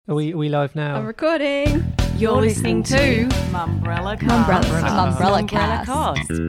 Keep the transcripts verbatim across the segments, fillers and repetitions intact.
Are we, are we live now? I'm recording. You're, You're listening, listening to Mumbrella Cast. Mumbrella, Mumbrella Cast. Cast.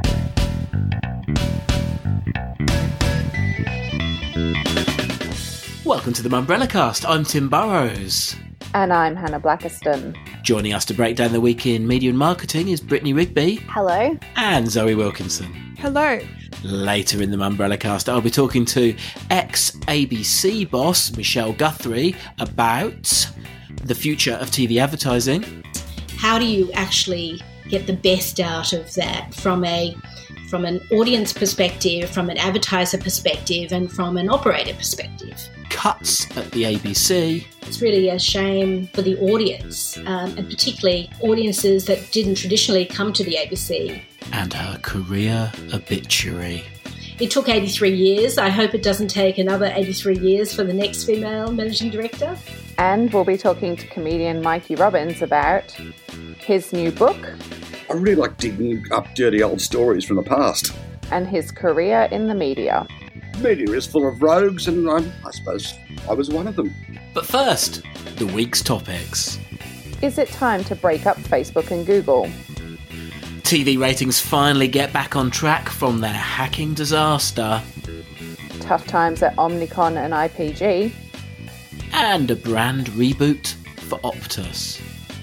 Welcome to the Mumbrella Cast. I'm Tim Burrows. And I'm Hannah Blackiston. Joining us to break down the week in media and marketing is Brittany Rigby. Hello. And Zoe Wilkinson. Hello. Later in the Mumbrella Cast, I'll be talking to ex-A B C boss Michelle Guthrie about the future of T V advertising. How do you actually get the best out of that from a from an audience perspective, from an advertiser perspective, and from an operator perspective? Cuts at the A B C. It's really a shame for the audience, um, and particularly audiences that didn't traditionally come to the A B C. And her career obituary. It took eighty-three years. I hope it doesn't take another eighty-three years for the next female managing director. And we'll be talking to comedian Mikey Robbins about his new book. I really like digging up dirty old stories from the past. And his career in the media. Media is full of rogues, and I, I suppose I was one of them. But first, the week's topics. Is it time to break up Facebook and Google? T V ratings finally get back on track from their hacking disaster. Tough times at Omnicom and I P G. And a brand reboot for Optus.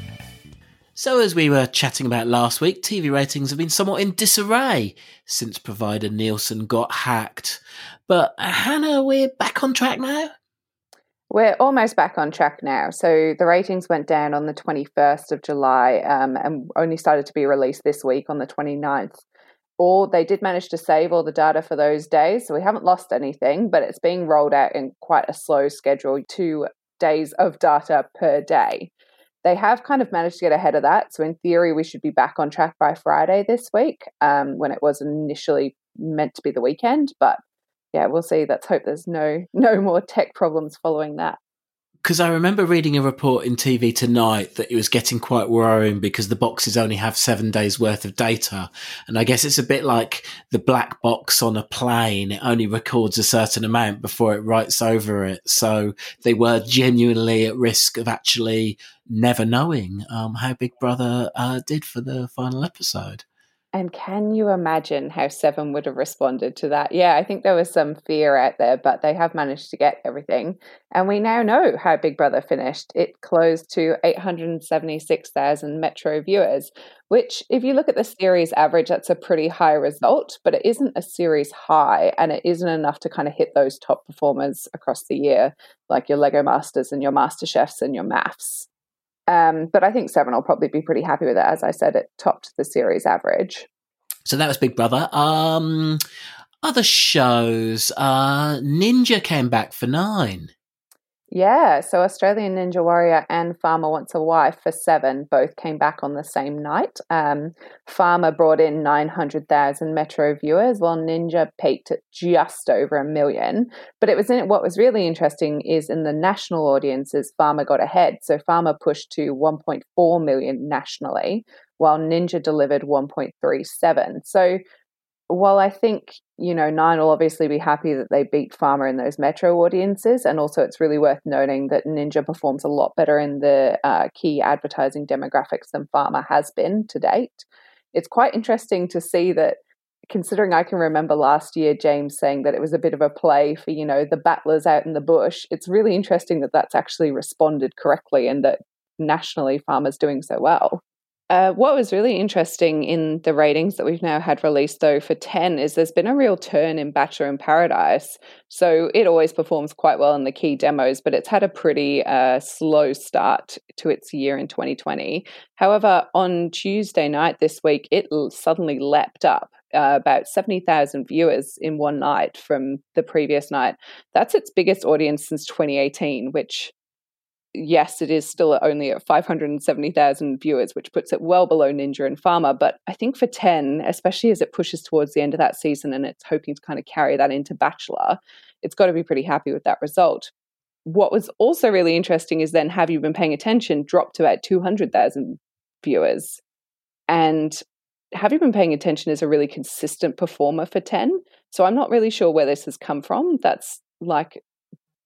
So as we were chatting about last week, T V ratings have been somewhat in disarray since provider Nielsen got hacked. But uh, Hannah, we're back on track now? We're almost back on track now. So the ratings went down on the twenty-first of July um, and only started to be released this week on the twenty-ninth. Or they did manage to save all the data for those days, so we haven't lost anything, but it's being rolled out in quite a slow schedule, two days of data per day. They have kind of managed to get ahead of that, so in theory we should be back on track by Friday this week, um, when it was initially meant to be the weekend, but yeah, we'll see. Let's hope there's no no more tech problems following that. Because I remember reading a report in T V Tonight that it was getting quite worrying because the boxes only have seven days worth of data. And I guess it's a bit like the black box on a plane. It only records a certain amount before it writes over it. So they were genuinely at risk of actually never knowing um, how Big Brother uh, did for the final episode. And can you imagine how Seven would have responded to that? Yeah, I think there was some fear out there, but they have managed to get everything. And we now know how Big Brother finished. It closed to eight hundred seventy-six thousand Metro viewers, which if you look at the series average, that's a pretty high result, but it isn't a series high and it isn't enough to kind of hit those top performers across the year, like your Lego Masters and your MasterChefs and your Maths. Um, but I think Seven will probably be pretty happy with it. As I said, it topped the series average. So that was Big Brother. Um, other shows, uh, Ninja came back for Nine. Yeah, so Australian Ninja Warrior and Farmer Wants a Wife for Seven both came back on the same night. Um, Farmer brought in nine hundred thousand Metro viewers, while Ninja peaked at just over a million. But it was in what was really interesting is in the national audiences, Farmer got ahead. So Farmer pushed to one point four million nationally, while Ninja delivered one point three seven. So while I think, you know, Nine will obviously be happy that they beat Farmer in those metro audiences, and also it's really worth noting that Ninja performs a lot better in the uh, key advertising demographics than Farmer has been to date. It's quite interesting to see that, considering I can remember last year James saying that it was a bit of a play for, you know, the battlers out in the bush. It's really interesting that that's actually responded correctly and that nationally Farmer's doing so well. Uh, what was really interesting in the ratings that we've now had released, though, for ten is there's been a real turn in Bachelor in Paradise. So it always performs quite well in the key demos, but it's had a pretty uh, slow start to its year in twenty twenty. However, on Tuesday night this week, it l- suddenly leapt up. Uh, about seventy thousand viewers in one night from the previous night. That's its biggest audience since twenty eighteen, which... yes, it is still only at five hundred seventy thousand viewers, which puts it well below Ninja and Farmer. But I think for ten, especially as it pushes towards the end of that season and it's hoping to kind of carry that into Bachelor, it's got to be pretty happy with that result. What was also really interesting is then Have You Been Paying Attention dropped to about two hundred thousand viewers. And Have You Been Paying Attention is a really consistent performer for ten. So I'm not really sure where this has come from. That's like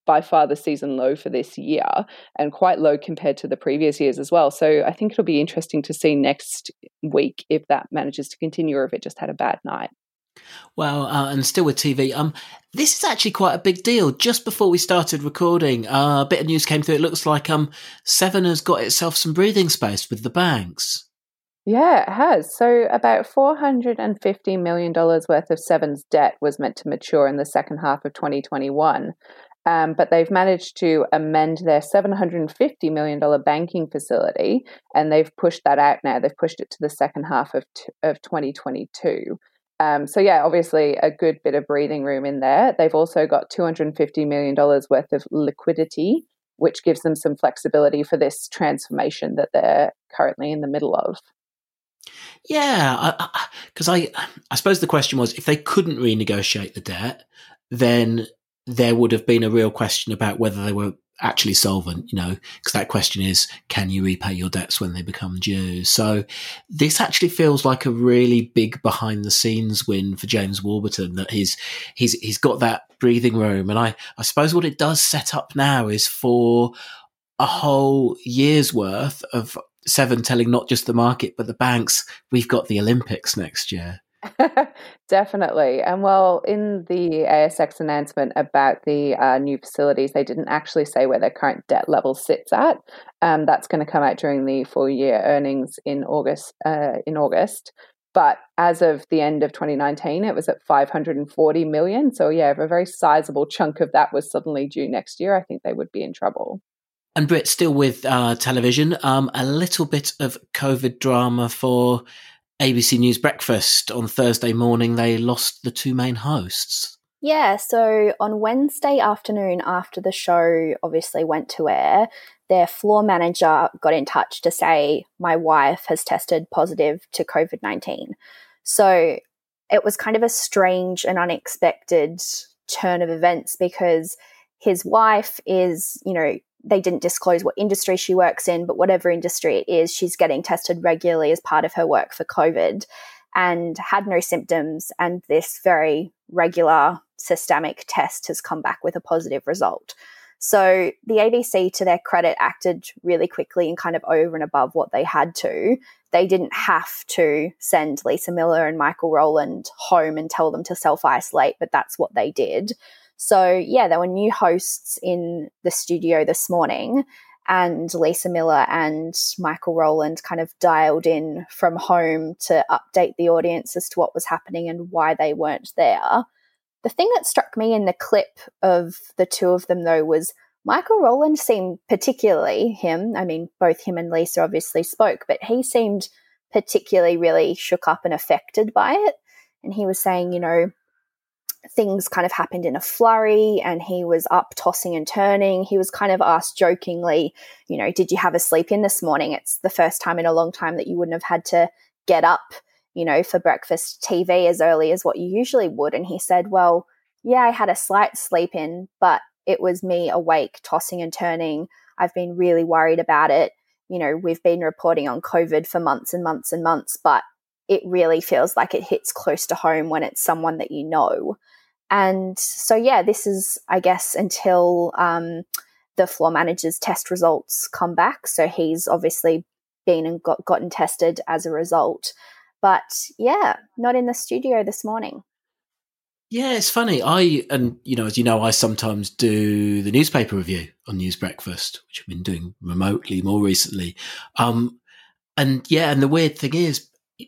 by far the season low for this year, and quite low compared to the previous years as well. So I think it'll be interesting to see next week if that manages to continue or if it just had a bad night. Well, uh, and still with T V, um, this is actually quite a big deal. Just before we started recording, uh, a bit of news came through. It looks like um, Seven has got itself some breathing space with the banks. Yeah, it has. So about four hundred fifty million dollars worth of Seven's debt was meant to mature in the second half of twenty twenty-one. Um, but they've managed to amend their seven hundred fifty million dollars banking facility, and they've pushed that out now. They've pushed it to the second half of t- of twenty twenty-two. Um, so, yeah, obviously a good bit of breathing room in there. They've also got two hundred fifty million dollars worth of liquidity, which gives them some flexibility for this transformation that they're currently in the middle of. Yeah, because I, I, I suppose the question was, if they couldn't renegotiate the debt, then there would have been a real question about whether they were actually solvent, you know, because that question is, can you repay your debts when they become due? So this actually feels like a really big behind the scenes win for James Warburton, that he's, he's, he's got that breathing room. And I, I suppose what it does set up now is for a whole year's worth of Seven telling not just the market, but the banks, we've got the Olympics next year. Definitely. And well, in the A S X announcement about the uh, new facilities, they didn't actually say where their current debt level sits at. Um, that's going to come out during the full year earnings in August. Uh, in August. But as of the end of twenty nineteen, it was at five hundred forty million. So yeah, if a very sizable chunk of that was suddenly due next year, I think they would be in trouble. And Britt, still with uh, television, um, a little bit of COVID drama for A B C News Breakfast. On Thursday morning, they lost the two main hosts. Yeah, so on Wednesday afternoon, after the show obviously went to air, their floor manager got in touch to say, my wife has tested positive to COVID nineteen. So it was kind of a strange and unexpected turn of events, because his wife is, you know, they didn't disclose what industry she works in, but whatever industry it is, she's getting tested regularly as part of her work for COVID, and had no symptoms. And this very regular systemic test has come back with a positive result. So the A B C, to their credit, acted really quickly and kind of over and above what they had to. They didn't have to send Lisa Miller and Michael Rowland home and tell them to self-isolate, but that's what they did. So, yeah, there were new hosts in the studio this morning, and Lisa Miller and Michael Rowland kind of dialed in from home to update the audience as to what was happening and why they weren't there. The thing that struck me in the clip of the two of them, though, was Michael Rowland seemed particularly, him, I mean, both him and Lisa obviously spoke, but he seemed particularly really shook up and affected by it. And he was saying, you know, things kind of happened in a flurry, and he was up tossing and turning. He was kind of asked jokingly, you know, did you have a sleep in this morning? It's the first time in a long time that you wouldn't have had to get up, you know, for breakfast T V as early as what you usually would. And he said, well, yeah, I had a slight sleep in, but it was me awake, tossing and turning. I've been really worried about it. You know, we've been reporting on COVID for months and months and months, but it really feels like it hits close to home when it's someone that you know. And so, yeah, this is, I guess, until um, the floor manager's test results come back. So he's obviously been and got, gotten tested as a result. But, yeah, not in the studio this morning. Yeah, it's funny. I, and, you know, as you know, I sometimes do the newspaper review on News Breakfast, which I've been doing remotely more recently. Um, and, yeah, and the weird thing is,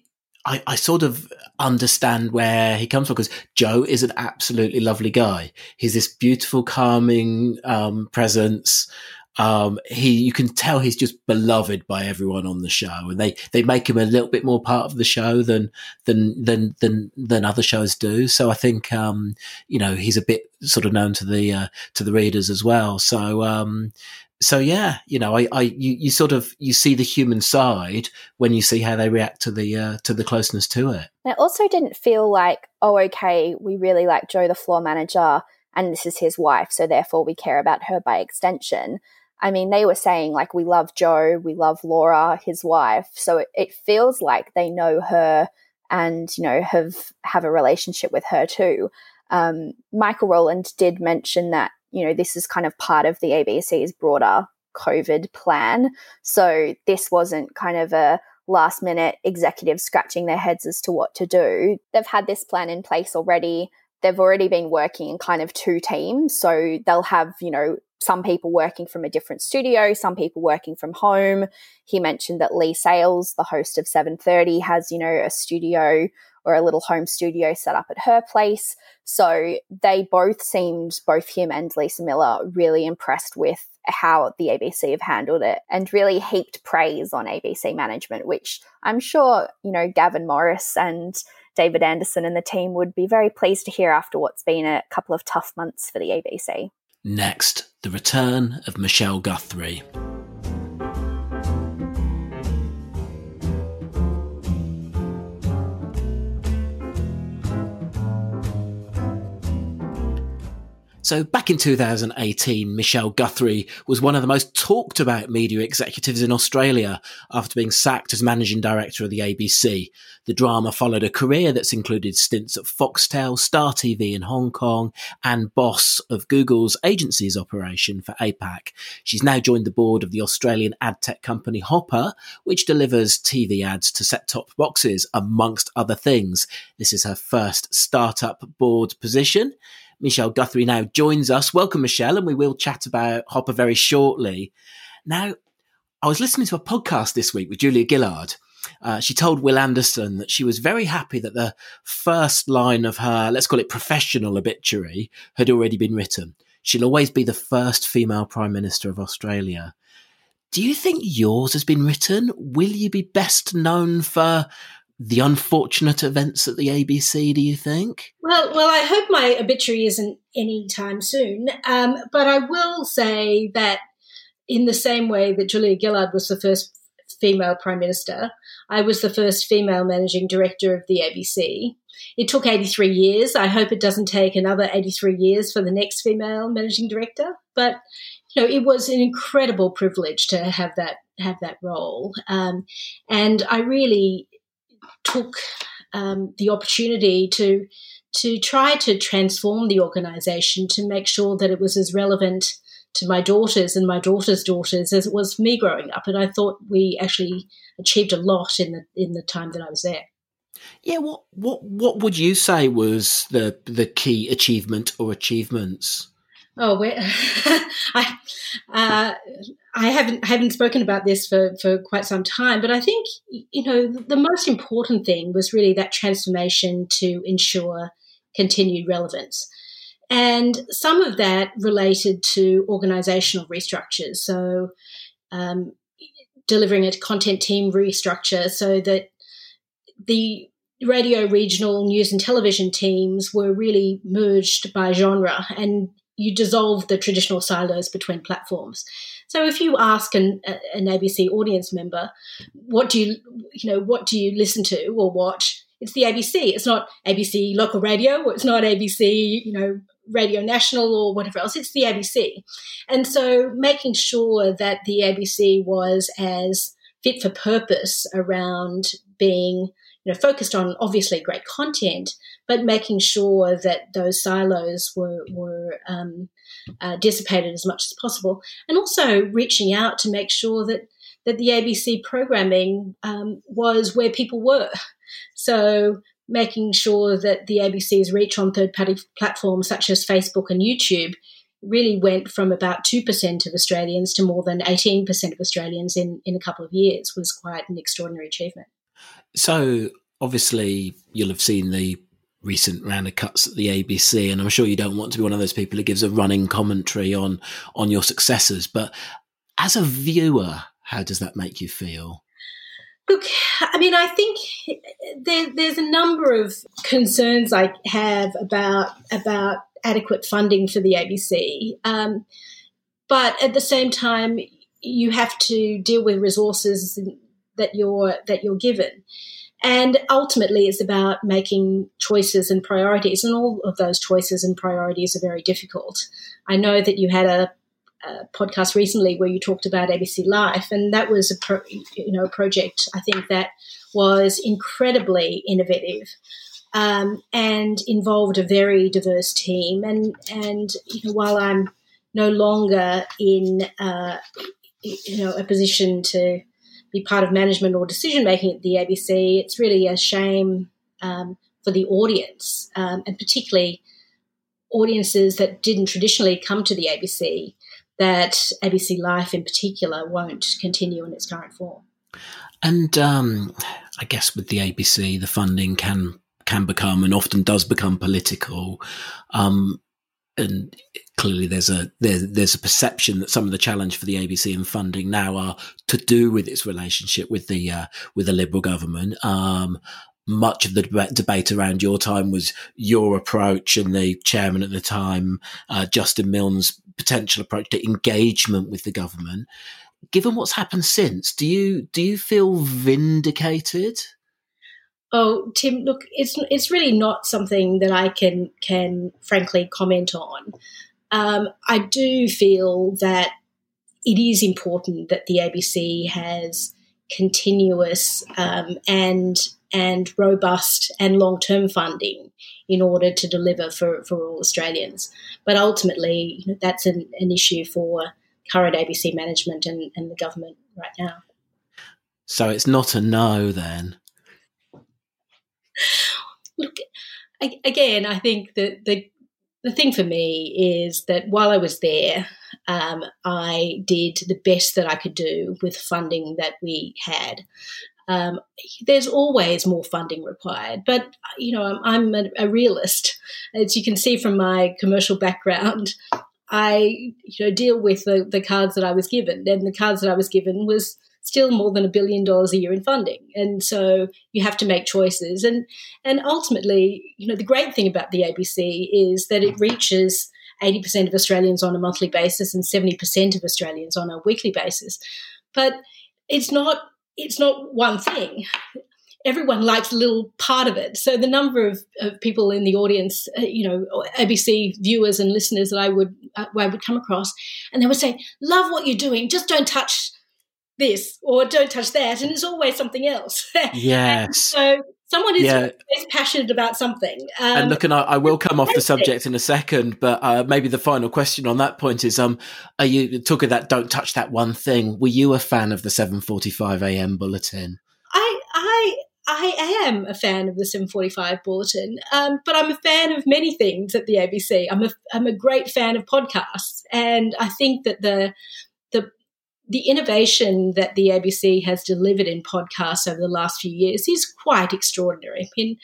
I, I sort of understand where he comes from, because Joe is an absolutely lovely guy. He's this beautiful, calming um, presence. Um, he, you can tell he's just beloved by everyone on the show, and they, they make him a little bit more part of the show than than than than than other shows do. So I think um, you know, he's a bit sort of known to the uh, to the readers as well. So. Um, So yeah, you know, I, I, you, you sort of, you see the human side when you see how they react to the, uh, to the closeness to it. And it also didn't feel like, oh, okay, we really like Joe, the floor manager, and this is his wife, so therefore we care about her by extension. I mean, they were saying, like, we love Joe, we love Laura, his wife. So it, it feels like they know her and, you know, have, have a relationship with her too. Um, Michael Rowland did mention that, you know, this is kind of part of the A B C's broader COVID plan. So this wasn't kind of a last minute executive scratching their heads as to what to do. They've had this plan in place already. They've already been working in kind of two teams. So they'll have, you know, some people working from a different studio, some people working from home. He mentioned that Lee Sales, the host of seven thirty, has, you know, a studio or a little home studio set up at her place. So they both seemed, both him and Lisa Miller, really impressed with how the A B C have handled it and really heaped praise on A B C management, which I'm sure, you know, Gavin Morris and David Anderson and the team would be very pleased to hear after what's been a couple of tough months for the A B C. Next, the return of Michelle Guthrie. So back in two thousand eighteen, Michelle Guthrie was one of the most talked about media executives in Australia after being sacked as managing director of the A B C. The drama followed a career that's included stints at Foxtel, Star T V in Hong Kong, and boss of Google's agencies operation for A PAC. She's now joined the board of the Australian ad tech company Hopper, which delivers T V ads to set-top boxes, amongst other things. This is her first startup board position. Michelle Guthrie now joins us. Welcome, Michelle, and we will chat about Hopper very shortly. Now, I was listening to a podcast this week with Julia Gillard. Uh, she told Will Anderson that she was very happy that the first line of her, let's call it professional obituary, had already been written. She'll always be the first female Prime Minister of Australia. Do you think yours has been written? Will you be best known for the unfortunate events at the A B C, do you think? Well, well, I hope my obituary isn't any time soon. Um, but I will say that in the same way that Julia Gillard was the first female Prime Minister, I was the first female managing director of the A B C. It took eighty-three years. I hope it doesn't take another eighty-three years for the next female managing director. But, you know, it was an incredible privilege to have that, have that role. Um, and I really took um, the opportunity to to try to transform the organisation to make sure that it was as relevant to my daughters and my daughters' daughters as it was for me growing up. And I thought we actually achieved a lot in the in the time that I was there. Yeah, what what what would you say was the the key achievement or achievements? Oh, we're, I uh, I haven't haven't spoken about this for, for quite some time, but I think, you know, the most important thing was really that transformation to ensure continued relevance. And some of that related to organisational restructures, so um, delivering a content team restructure so that the radio, regional, news and television teams were really merged by genre, and you dissolve the traditional silos between platforms. So if you ask an, an A B C audience member, what do you, you know, what do you listen to or watch? It's the A B C. It's not A B C local radio, or it's not A B C, you know, Radio National or whatever else. It's the A B C. And so making sure that the A B C was as fit for purpose around being, you know, focused on obviously great content, but making sure that those silos were, were um, uh, dissipated as much as possible, and also reaching out to make sure that, that the A B C programming um, was where people were. So making sure that the A B C's reach on third-party platforms such as Facebook and YouTube really went from about two percent of Australians to more than eighteen percent of Australians in, in a couple of years was quite an extraordinary achievement. So obviously you'll have seen the recent round of cuts at the A B C, and I'm sure you don't want to be one of those people who gives a running commentary on on your successors, but as a viewer, how does that make you feel? Look, I mean, I think there, there's a number of concerns I have about about adequate funding for the A B C, um, but at the same time, you have to deal with resources that you're that you're given. And ultimately, it's about making choices and priorities, and all of those choices and priorities are very difficult. I know that you had a, a podcast recently where you talked about A B C Life, and that was a pro, you know a project I think that was incredibly innovative um, and involved a very diverse team. And and you know, while I'm no longer in uh, you know a position to be part of management or decision making at the A B C. It's really a shame um, for the audience, um, and particularly audiences that didn't traditionally come to the A B C, that A B C Life in particular won't continue in its current form. And um, I guess with the A B C, the funding can can become and often does become political. Um, and clearly there's a there's, there's a perception that some of the challenge for the A B C in funding now are to do with its relationship with the uh, with the Liberal government. Um, much of the deb- debate around your time was your approach and the chairman at the time, uh, Justin Milne's potential approach to engagement with the government. Given what's happened since, do you do you feel vindicated? Oh, Tim, look, it's it's really not something that I can can frankly comment on. Um, I do feel that it is important that the A B C has continuous um, and and robust and long-term funding in order to deliver for, for all Australians. But ultimately, you know, that's an, an issue for current A B C management and, and the government right now. So it's not a no then? Look, again, I think that the the thing for me is that while I was there, um, I did the best that I could do with funding that we had. Um, there's always more funding required, but you know, I'm, I'm a, a realist, as you can see from my commercial background. I, you know, deal with the, the cards that I was given, and the cards that I was given was still more than a billion dollars a year in funding. And so you have to make choices. And and ultimately, you know, the great thing about the A B C is that it reaches eighty percent of Australians on a monthly basis and seventy percent of Australians on a weekly basis. But it's not it's not one thing. Everyone likes a little part of it. So the number of, of people in the audience, uh, you know, A B C viewers and listeners that I would uh, I would come across, and they would say, "Love what you're doing. Just don't touch this or don't touch that," and it's always something else. Yes. So someone is yeah. always passionate about something. Um, and look, and I, I will come off the subject in a second, but uh, maybe the final question on that point is: Um, are you talking that don't touch that one thing? Were you a fan of the seven forty-five a.m. bulletin? I, I, I am a fan of the seven forty-five bulletin, um, but I'm a fan of many things at the A B C. I'm a, I'm a great fan of podcasts, and I think that the the The innovation that the A B C has delivered in podcasts over the last few years is quite extraordinary. I mean,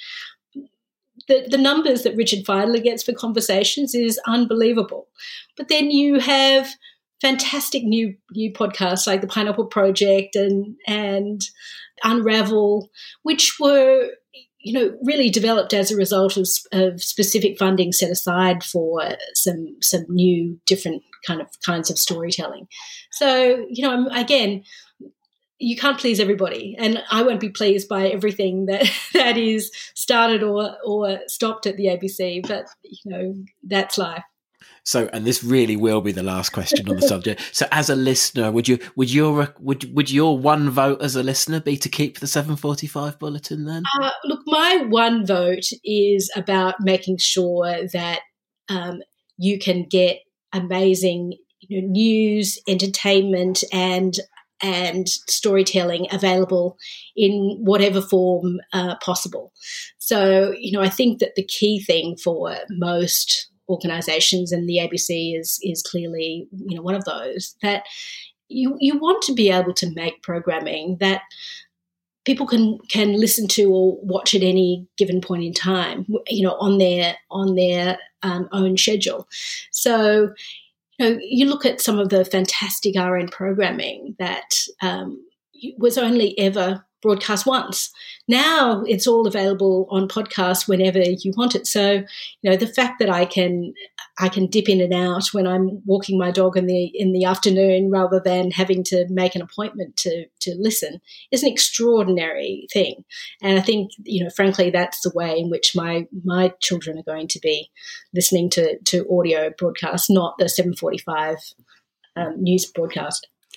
the, the numbers that Richard Fidler gets for conversations is unbelievable. But then you have fantastic new new podcasts like the Pineapple Project and and Unravel, which were, you know, really developed as a result of, of specific funding set aside for some some new different kind of kinds of storytelling. So, you know, again, you can't please everybody, and I won't be pleased by everything that that is started or or stopped at the A B C. But you know, that's life. So, and this really will be the last question on the subject. So, as a listener, would you would your would would your one vote as a listener be to keep the seven forty-five bulletin then? Uh, look, my one vote is about making sure that um, you can get amazing, you know, news, entertainment, and and storytelling available in whatever form uh, possible. So, you know, I think that the key thing for most organisations, and the A B C is is clearly, you know, one of those, that you you want to be able to make programming that people can can listen to or watch at any given point in time, you know, on their on their um, own schedule. So, you know, you look at some of the fantastic R N programming that um, was only ever broadcast once. Now it's all available on podcast whenever you want it. So, you know, the fact that I can I can dip in and out when I'm walking my dog in the in the afternoon rather than having to make an appointment to to listen is an extraordinary thing. And I think, you know, frankly, that's the way in which my my children are going to be listening to to audio broadcasts, not the seven forty-five um, news broadcast.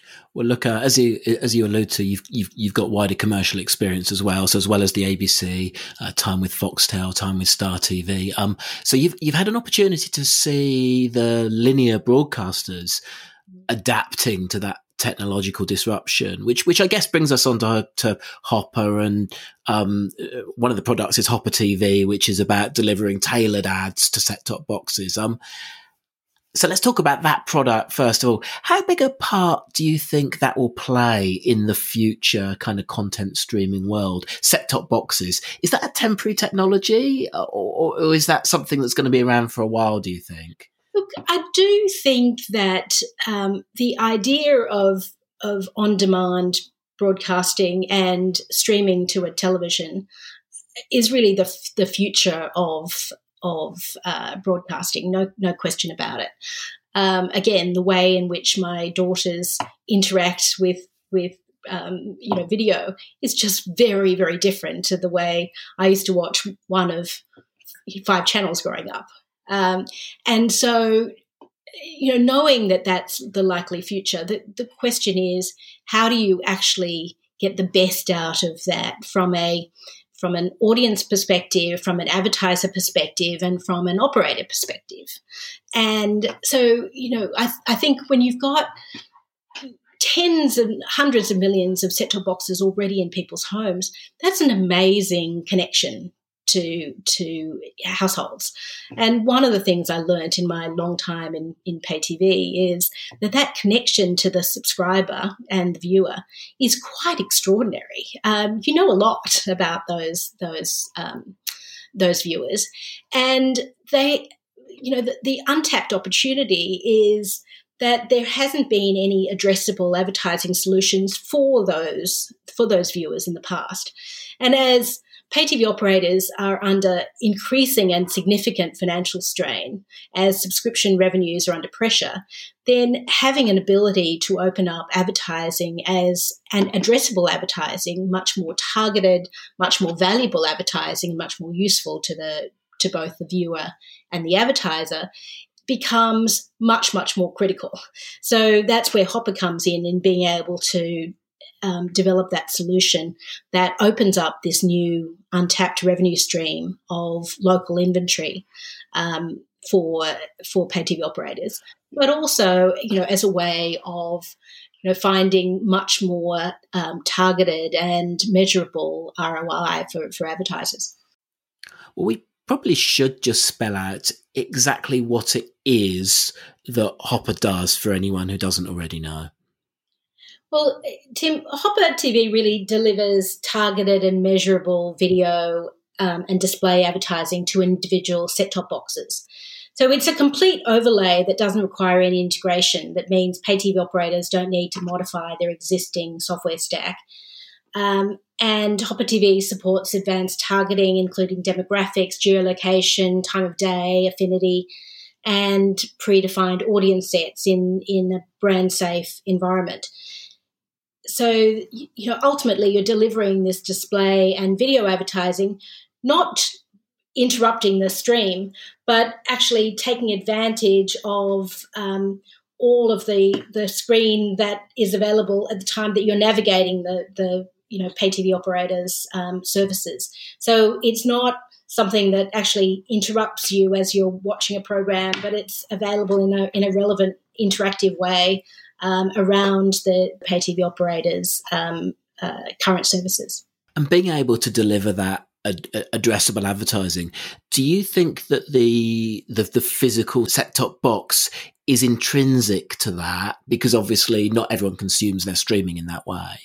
Well, look, uh, as you as you allude to, you've you've you've got wider commercial experience as well. So as well as the A B C, uh, time with Foxtel, time with Star T V. Um, so you've you've had an opportunity to see the linear broadcasters adapting to that technological disruption, which which I guess brings us on to, to Hopper, and um, one of the products is Hopper T V, which is about delivering tailored ads to set-top boxes. Um. So let's talk about that product first of all. How big a part do you think that will play in the future kind of content streaming world? Set-top boxes, is that a temporary technology, or, or is that something that's going to be around for a while, do you think? Look, I do think that um, the idea of of on-demand broadcasting and streaming to a television is really the the future of of uh, broadcasting, no no question about it. Um, again, the way in which my daughters interact with with um, you know video is just very, very different to the way I used to watch one of five channels growing up. Um, and so, you know, knowing that that's the likely future, the, the question is, how do you actually get the best out of that from a from an audience perspective, from an advertiser perspective, and from an operator perspective? And so, you know, I, I think when you've got tens and hundreds of millions of set-top boxes already in people's homes, that's an amazing connection to to households. And one of the things I learned in my long time in, in pay T V is that that connection to the subscriber and the viewer is quite extraordinary. Um, you know a lot about those those um, those viewers, and they, you know, the, the untapped opportunity is that there hasn't been any addressable advertising solutions for those for those viewers in the past. And as pay T V operators are under increasing and significant financial strain as subscription revenues are under pressure, then having an ability to open up advertising as an addressable advertising, much more targeted, much more valuable advertising, much more useful to the to both the viewer and the advertiser, becomes much, much more critical. So that's where Hopper comes in, in being able to Um, develop that solution that opens up this new untapped revenue stream of local inventory um, for for pay T V operators, but also, you know, as a way of, you know, finding much more um, targeted and measurable R O I for, for advertisers. Well, we probably should just spell out exactly what it is that Hopper does for anyone who doesn't already know. Well, Tim, Hopper T V really delivers targeted and measurable video um, and display advertising to individual set-top boxes. So it's a complete overlay that doesn't require any integration. That means pay T V operators don't need to modify their existing software stack. Um, and Hopper T V supports advanced targeting, including demographics, geolocation, time of day, affinity, and predefined audience sets in, in a brand-safe environment. So, you know, ultimately you're delivering this display and video advertising, not interrupting the stream, but actually taking advantage of um, all of the the screen that is available at the time that you're navigating the, the you know, pay T V operators' um, services. So it's not something that actually interrupts you as you're watching a program, but it's available in a in a relevant, interactive way Um, around the pay T V operators' um, uh, current services. And being able to deliver that ad- addressable advertising, do you think that the, the the physical set-top box is intrinsic to that? Because obviously not everyone consumes their streaming in that way.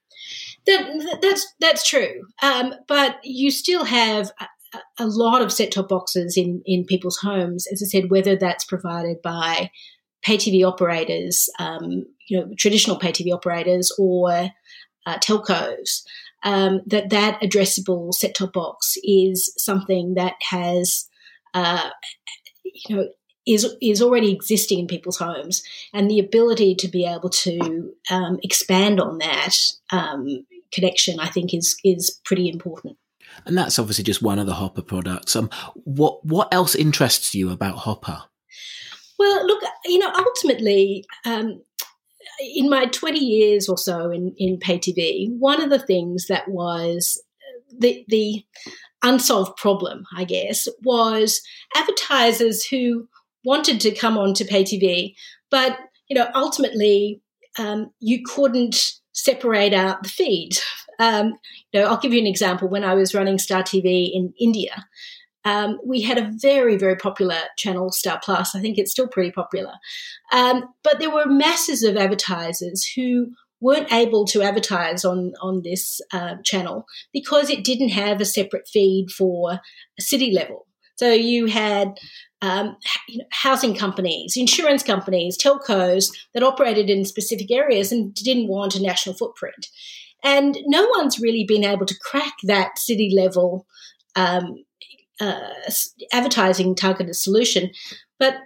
That, that's that's true, um, but you still have a, a lot of set-top boxes in, in people's homes, as I said, whether that's provided by pay T V operators, um, you know, traditional pay T V operators or uh, telcos, um, that that addressable set-top box is something that has, uh, you know, is is already existing in people's homes, and the ability to be able to um, expand on that um, connection, I think, is is pretty important. And that's obviously just one of the Hopper products. Um, what what else interests you about Hopper? Well, look, you know, ultimately, um, in my twenty years or so in, in pay T V, one of the things that was the, the unsolved problem, I guess, was advertisers who wanted to come on to pay T V, but, you know, ultimately um, you couldn't separate out the feed. Um, you know, I'll give you an example. When I was running Star T V in India, um, we had a very, very popular channel, Star Plus. I think it's still pretty popular. Um, but there were masses of advertisers who weren't able to advertise on, on this uh, channel because it didn't have a separate feed for a city level. So you had um, you know, housing companies, insurance companies, telcos that operated in specific areas and didn't want a national footprint. And no one's really been able to crack that city level um, uh, advertising targeted solution. But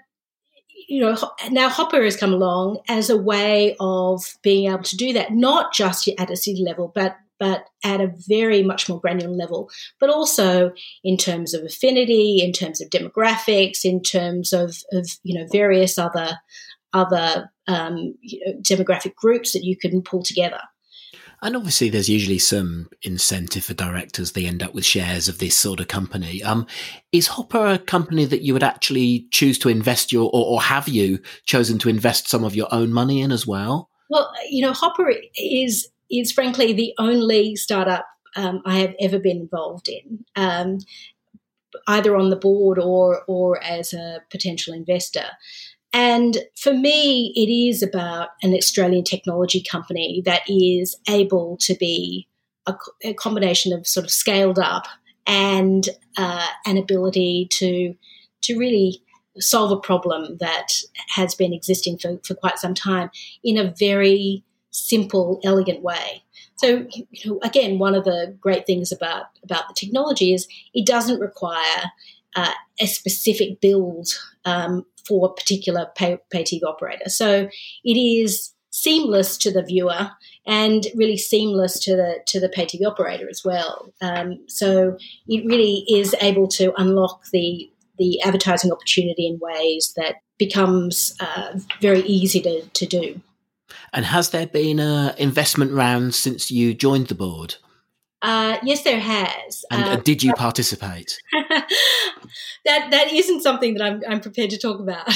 you know, now Hopper has come along as a way of being able to do that, not just at a city level, but but at a very much more granular level, but also in terms of affinity, in terms of demographics, in terms of, of you know, various other other um, you know, demographic groups that you can pull together. And obviously there's usually some incentive for directors. They end up with shares of this sort of company. Um, is Hopper a company that you would actually choose to invest your, or, or have you chosen to invest some of your own money in as well? Well, you know, Hopper is, is frankly the only startup um, I have ever been involved in, um, either on the board or, or as a potential investor. And for me, it is about an Australian technology company that is able to be a, a combination of sort of scaled up and uh, an ability to to really solve a problem that has been existing for, for quite some time in a very simple, elegant way. So, you know, again, one of the great things about, about the technology is it doesn't require uh, a specific build um, for a particular pay, pay T V operator. So it is seamless to the viewer and really seamless to the to the pay T V operator as well. Um, so it really is able to unlock the the advertising opportunity in ways that becomes uh, very easy to, to do. And has there been an investment round since you joined the board? Uh, yes, there has. And, uh, and did you participate? that that isn't something that I'm I'm prepared to talk about.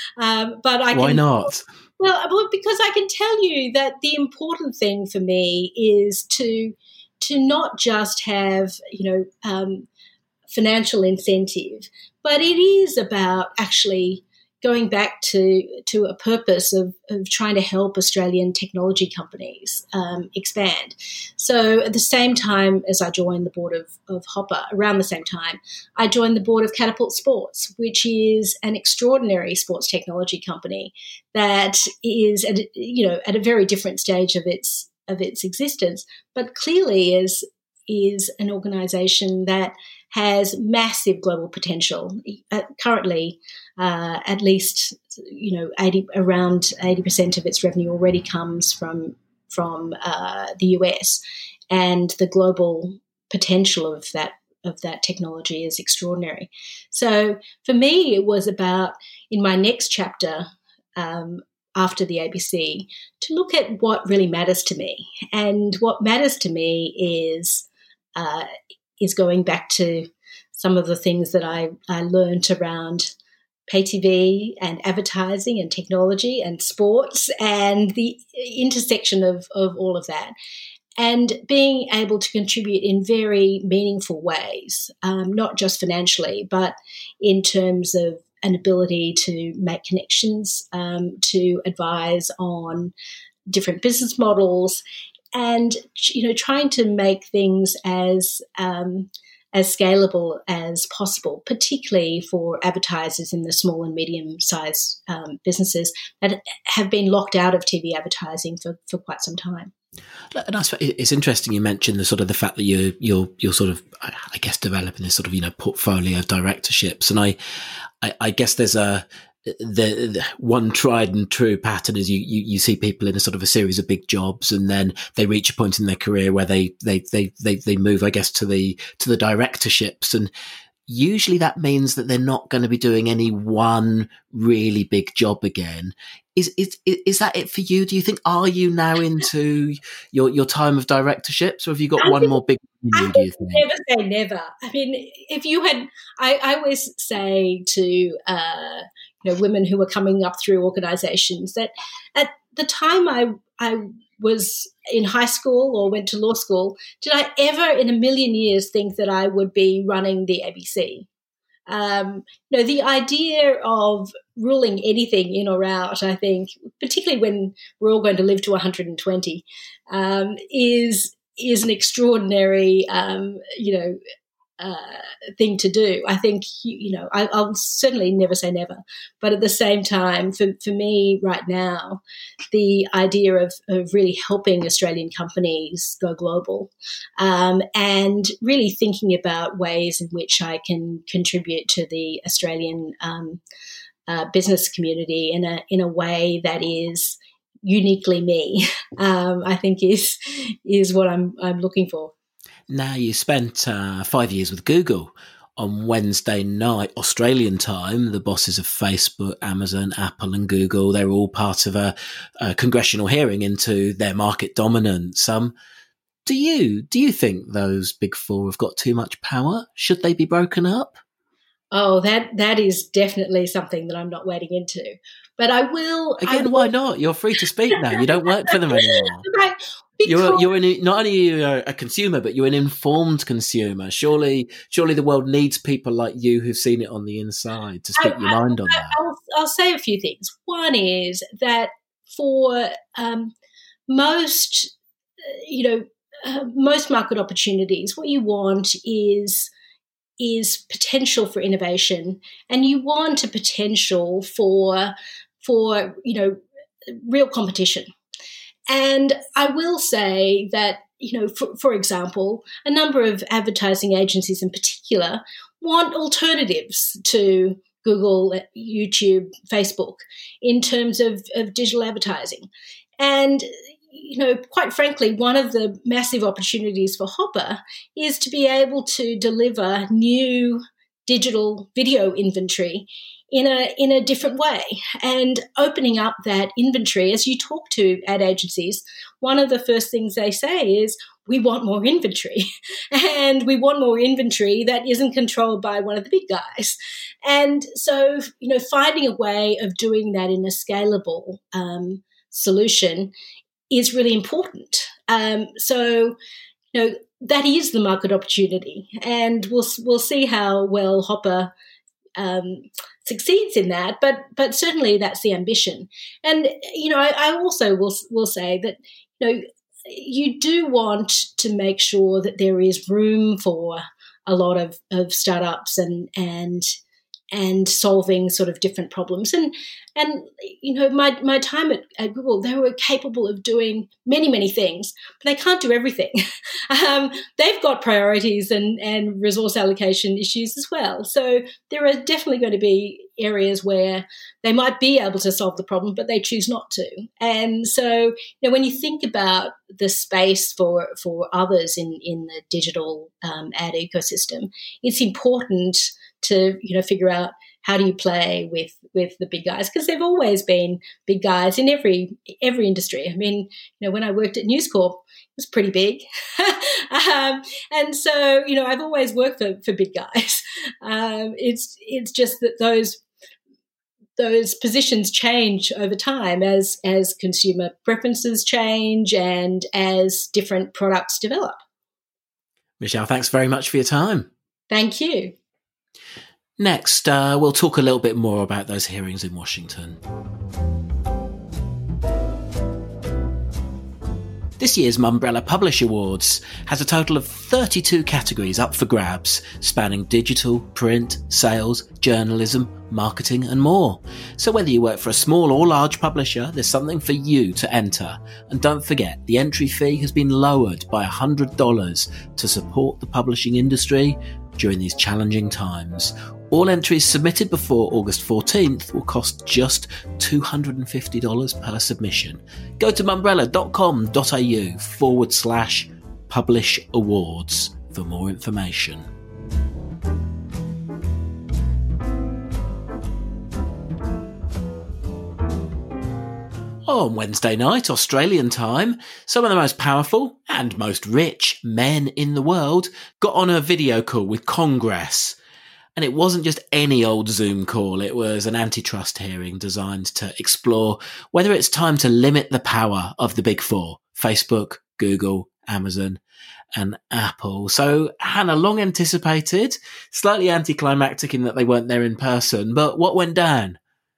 Um, but I why can, not? Well, well, because I can tell you that the important thing for me is to to not just have you know um, financial incentive, but it is about actually going back to to a purpose of, of trying to help Australian technology companies um, expand. So at the same time as I joined the board of, of Hopper, around the same time, I joined the board of Catapult Sports, which is an extraordinary sports technology company that is at, you know at a very different stage of its of its existence, but clearly is is an organisation that has massive global potential. Uh, currently, uh, at least you know, eighty around eighty percent of its revenue already comes from from uh, the U S, and the global potential of that of that technology is extraordinary. So for me, it was about in my next chapter. Um, after the A B C, to look at what really matters to me, and what matters to me is. Uh, is going back to some of the things that I, I learned around pay T V and advertising and technology and sports and the intersection of, of all of that, and being able to contribute in very meaningful ways, um, not just financially, but in terms of an ability to make connections, um, to advise on different business models, and you know, trying to make things as um, as scalable as possible, particularly for advertisers in the small and medium-sized um, businesses that have been locked out of T V advertising for, for quite some time. And I suppose it's interesting you mentioned the sort of the fact that you're you're you're sort of I guess developing this sort of you know portfolio of directorships, and I I, I guess there's a The, the one tried and true pattern is you, you, you see people in a sort of a series of big jobs, and then they reach a point in their career where they, they, they, they, they move, I guess, to the, to the directorships. And usually that means that they're not going to be doing any one really big job again. is, is is that it for you? Do you think, are you now into your, your time of directorships, or have you got I one think, more big I one, do you think? Never say never. I mean, if you had, I, I always say to uh, you know, women who are coming up through organisations that at the time I I was in high school or went to law school, did I ever in a million years think that I would be running the A B C? Um, you know, the idea of ruling anything in or out, I think, particularly when we're all going to live to one hundred twenty, um, is is an extraordinary, um, you know, uh, thing to do. I think, you, you know, I, I'll certainly never say never, but at the same time, for, for me right now, the idea of, of really helping Australian companies go global um, and really thinking about ways in which I can contribute to the Australian um, uh, business community in a in a way that is uniquely me, um, I think is is what I'm I'm looking for. Now, you spent uh, five years with Google. On Wednesday night, Australian time, the bosses of Facebook, Amazon, Apple and Google, they're all part of a, a congressional hearing into their market dominance. Um, do you do you think those big four have got too much power? Should they be broken up? Oh, that that is definitely something that I'm not wading into. But I will... Again, I will, why not? You're free to speak now. You don't work for them anymore. Right, You're you're an, not only you're a consumer, but you're an informed consumer. Surely, surely the world needs people like you who've seen it on the inside to speak I, your mind on I, that. I'll, I'll say a few things. One is that for um, most, you know, uh, most market opportunities, what you want is is potential for innovation, and you want a potential for for you know real competition. And I will say that, you know, for, for example, a number of advertising agencies in particular want alternatives to Google, YouTube, Facebook in terms of, of digital advertising. And, you know, quite frankly, one of the massive opportunities for Hopper is to be able to deliver new digital video inventory in a in a different way, and opening up that inventory. As you talk to ad agencies, one of the first things they say is, we want more inventory, and we want more inventory that isn't controlled by one of the big guys. And so, you know, finding a way of doing that in a scalable um, solution is really important. Um, so, you know, that is the market opportunity, and we'll we'll see how well Hopper Um, succeeds in that, but but certainly that's the ambition. And you know, I, I also will will say that you know you do want to make sure that there is room for a lot of, of startups and and and solving sort of different problems. And and you know, my my time at, at Google, they were capable of doing many many things, but they can't do everything. um, they've got priorities and and resource allocation issues as well. So there are definitely going to be areas where they might be able to solve the problem, but they choose not to. And so, you know, when you think about the space for for others in in the digital um, ad ecosystem, it's important to, you know, figure out how do you play with with the big guys, because they've always been big guys in every every industry. I mean, you know, when I worked at News Corp, it was pretty big, um, and so you know, I've always worked for, for big guys. Um, it's it's just that those those positions change over time as as consumer preferences change and as different products develop. Michelle, thanks very much for your time. Thank you. Next, uh, we'll talk a little bit more about those hearings in Washington. This year's Mumbrella Publish Awards has a total of thirty-two categories up for grabs, spanning digital, print, sales, journalism, marketing and more. So whether you work for a small or large publisher, there's something for you to enter. And don't forget, the entry fee has been lowered by one hundred dollars to support the publishing industry during these challenging times. All entries submitted before August fourteenth will cost just two hundred fifty dollars per submission. Go to mumbrella.com.au forward slash publish awards for more information. on Wednesday night, Australian time, some of the most powerful and most rich men in the world got on a video call with Congress. And it wasn't just any old Zoom call. It was an antitrust hearing designed to explore whether it's time to limit the power of the big four: Facebook, Google, Amazon, and Apple. So, Hannah, long anticipated, slightly anticlimactic in that they weren't there in person, but what went down?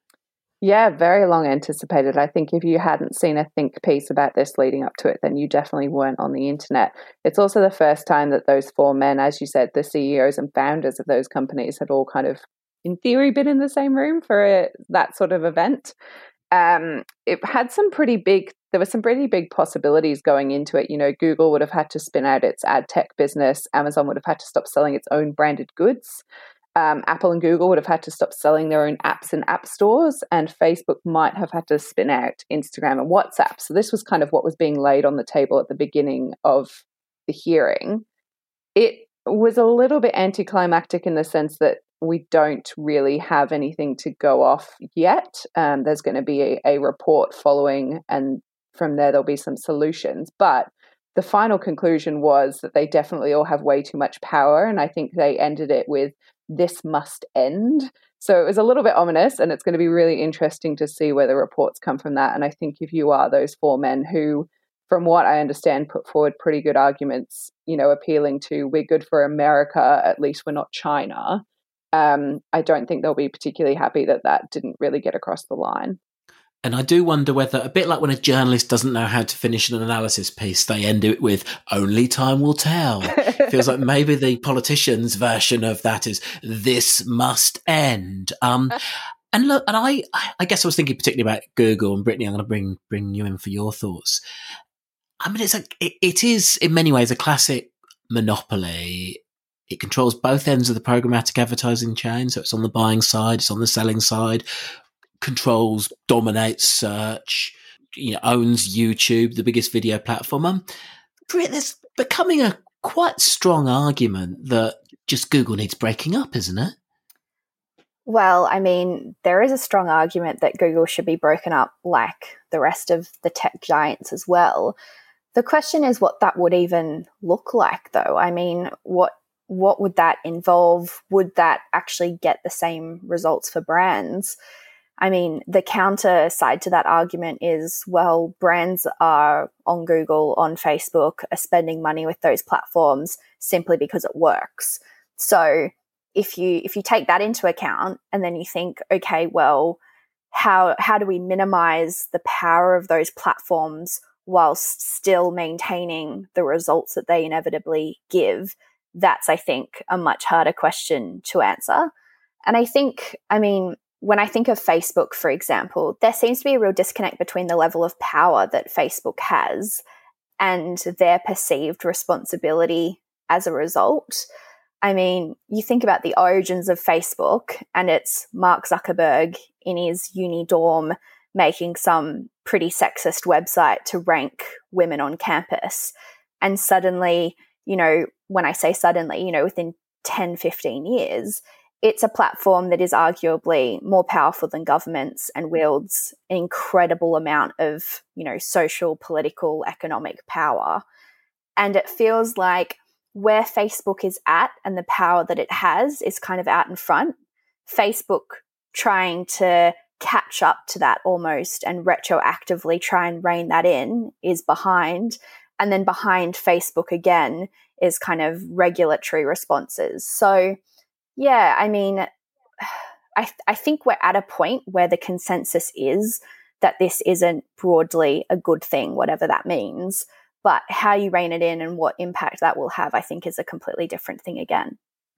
Yeah, very long anticipated. I think if you hadn't seen a think piece about this leading up to it, then you definitely weren't on the internet. It's also the first time that those four men, as you said, the C E Os and founders of those companies had all kind of, in theory, been in the same room for a, that sort of event. Um, it had some pretty big, there were some pretty big possibilities going into it. You know, Google would have had to spin out its ad tech business. Amazon would have had to stop selling its own branded goods. Um, Apple and Google would have had to stop selling their own apps in app stores, and Facebook might have had to spin out Instagram and WhatsApp. So this was kind of what was being laid on the table at the beginning of the hearing. It was a little bit anticlimactic in the sense that we don't really have anything to go off yet. Um, there's going to be a, a report following, and from there there'll be some solutions. But the final conclusion was that they definitely all have way too much power, and I think they ended it with, "This must end." So it was a little bit ominous, and it's going to be really interesting to see where the reports come from that. And I think if you are those four men who, from what I understand, put forward pretty good arguments, you know, appealing to, we're good for America, at least we're not China, um, I don't think they'll be particularly happy that that didn't really get across the line. And I do wonder whether, a bit like when a journalist doesn't know how to finish an analysis piece, they end it with, "Only time will tell." Feels like maybe the politicians' version of that is, "This must end." Um, and look, and I, I guess I was thinking particularly about Google, and Brittany, I'm going to bring bring you in for your thoughts. I mean, it's a, it, it is in many ways a classic monopoly. It controls both ends of the programmatic advertising chain, so it's on the buying side, it's on the selling side. Controls, dominates search, you know, owns YouTube, the biggest video platform. Um, there's becoming a quite strong argument that just Google needs breaking up, isn't it? Well, I mean, there is a strong argument that Google should be broken up like the rest of the tech giants as well. The question is what that would even look like, though. I mean, what what would that involve? Would that actually get the same results for brands? I mean, the counter side to that argument is, well, brands are on Google, on Facebook, are spending money with those platforms simply because it works. So if you if you take that into account and then you think, okay, well, how how do we minimize the power of those platforms whilst still maintaining the results that they inevitably give? That's, I think, a much harder question to answer. And I think, I mean, when I think of Facebook, for example, there seems to be a real disconnect between the level of power that Facebook has and their perceived responsibility as a result. I mean, you think about the origins of Facebook, and it's Mark Zuckerberg in his uni dorm making some pretty sexist website to rank women on campus. And suddenly, you know, when I say suddenly, you know, within ten, fifteen years, it's a platform that is arguably more powerful than governments and wields an incredible amount of, you know, social, political, economic power. And it feels like where Facebook is at and the power that it has is kind of out in front. Facebook trying to catch up to that almost and retroactively try and rein that in is behind. And then behind Facebook again is kind of regulatory responses. So yeah, I mean, I th- I think we're at a point where the consensus is that this isn't broadly a good thing, whatever that means. But how you rein it in and what impact that will have, I think, is a completely different thing again.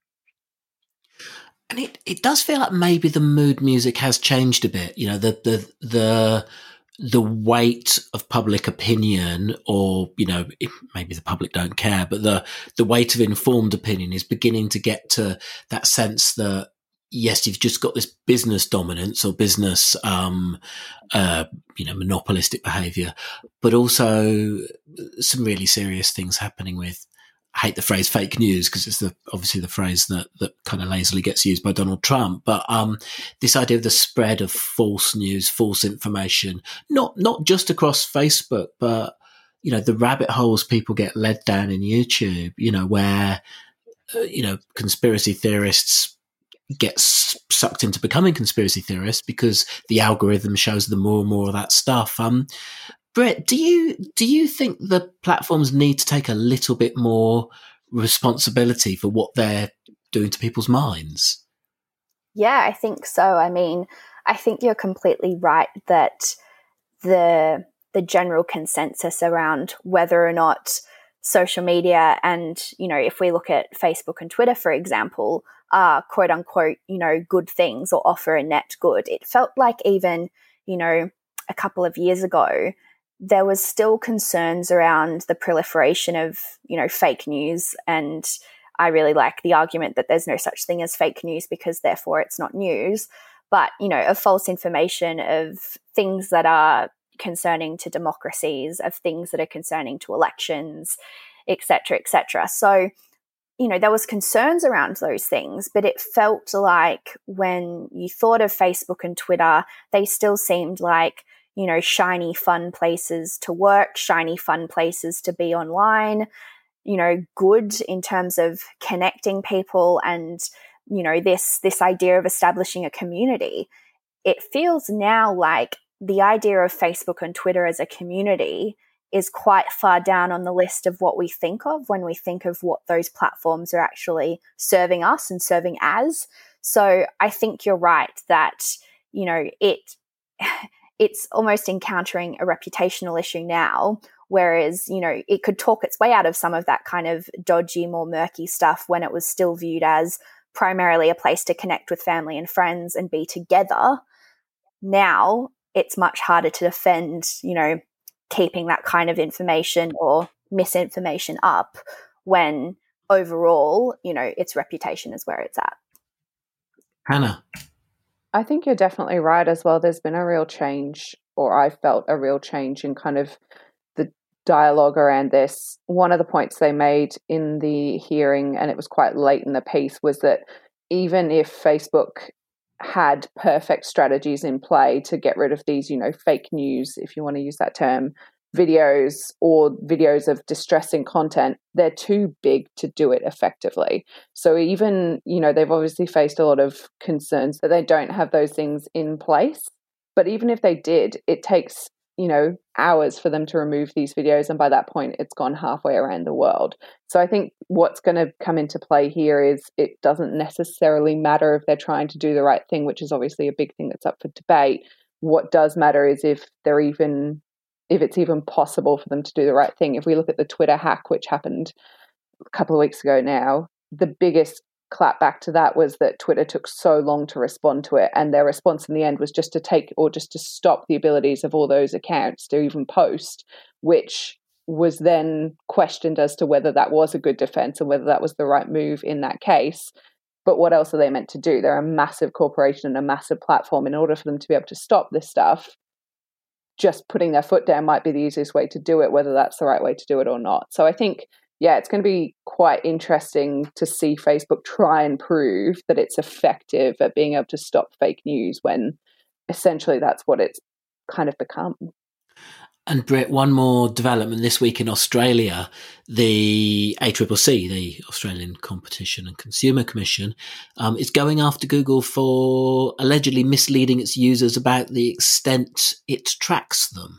And it, it does feel like maybe the mood music has changed a bit. You know, the the the the weight of public opinion, or, you know, if maybe the public don't care, but the, the weight of informed opinion is beginning to get to that sense that, yes, you've just got this business dominance or business, um, uh, you know, monopolistic behavior, but also some really serious things happening with I hate the phrase fake news because it's the obviously the phrase that, that kind of lazily gets used by Donald Trump. But um, this idea of the spread of false news, false information, not not just across Facebook, but you know the rabbit holes people get led down in YouTube. You know where uh, you know conspiracy theorists get sucked into becoming conspiracy theorists because the algorithm shows them more and more of that stuff. Um, Brett, do you do you think the platforms need to take a little bit more responsibility for what they're doing to people's minds? Yeah, I think so. I mean, I think you're completely right that the the general consensus around whether or not social media and, you know, if we look at Facebook and Twitter, for example, are quote unquote, you know, good things or offer a net good. It felt like even, you know, a couple of years ago, there was still concerns around the proliferation of, you know, fake news. And I really like the argument that there's no such thing as fake news because therefore it's not news. But, you know, of false information, of things that are concerning to democracies, of things that are concerning to elections, et cetera, et cetera. So, you know, there was concerns around those things, but it felt like when you thought of Facebook and Twitter, they still seemed like, you know, shiny, fun places to work, shiny, fun places to be online, you know, good in terms of connecting people and, you know, this this idea of establishing a community. It feels now like the idea of Facebook and Twitter as a community is quite far down on the list of what we think of when we think of what those platforms are actually serving us and serving as. So I think you're right that, you know, it it's almost encountering a reputational issue now, whereas, you know, it could talk its way out of some of that kind of dodgy, more murky stuff when it was still viewed as primarily a place to connect with family and friends and be together. Now it's much harder to defend, you know, keeping that kind of information or misinformation up when overall, you know, its reputation is where it's at. Hannah? I think you're definitely right as well. There's been a real change, or I felt a real change in kind of the dialogue around this. One of the points they made in the hearing, and it was quite late in the piece, was that even if Facebook had perfect strategies in play to get rid of these, you know, fake news, if you want to use that term, videos or videos of distressing content, they're too big to do it effectively. So even, you know, they've obviously faced a lot of concerns that they don't have those things in place. But even if they did, it takes, you know, hours for them to remove these videos. And by that point, it's gone halfway around the world. So I think what's going to come into play here is it doesn't necessarily matter if they're trying to do the right thing, which is obviously a big thing that's up for debate. What does matter is if they're even if it's even possible for them to do the right thing. If we look at the Twitter hack, which happened a couple of weeks ago now, the biggest clap back to that was that Twitter took so long to respond to it. And their response in the end was just to take or just to stop the abilities of all those accounts to even post, which was then questioned as to whether that was a good defense and whether that was the right move in that case. But what else are they meant to do? They're a massive corporation and a massive platform. In order for them to be able to stop this stuff, just putting their foot down might be the easiest way to do it, whether that's the right way to do it or not. So I think, yeah, it's going to be quite interesting to see Facebook try and prove that it's effective at being able to stop fake news when essentially that's what it's kind of become. And Britt, one more development this week in Australia, the A C C C, the Australian Competition and Consumer Commission, um, is going after Google for allegedly misleading its users about the extent it tracks them.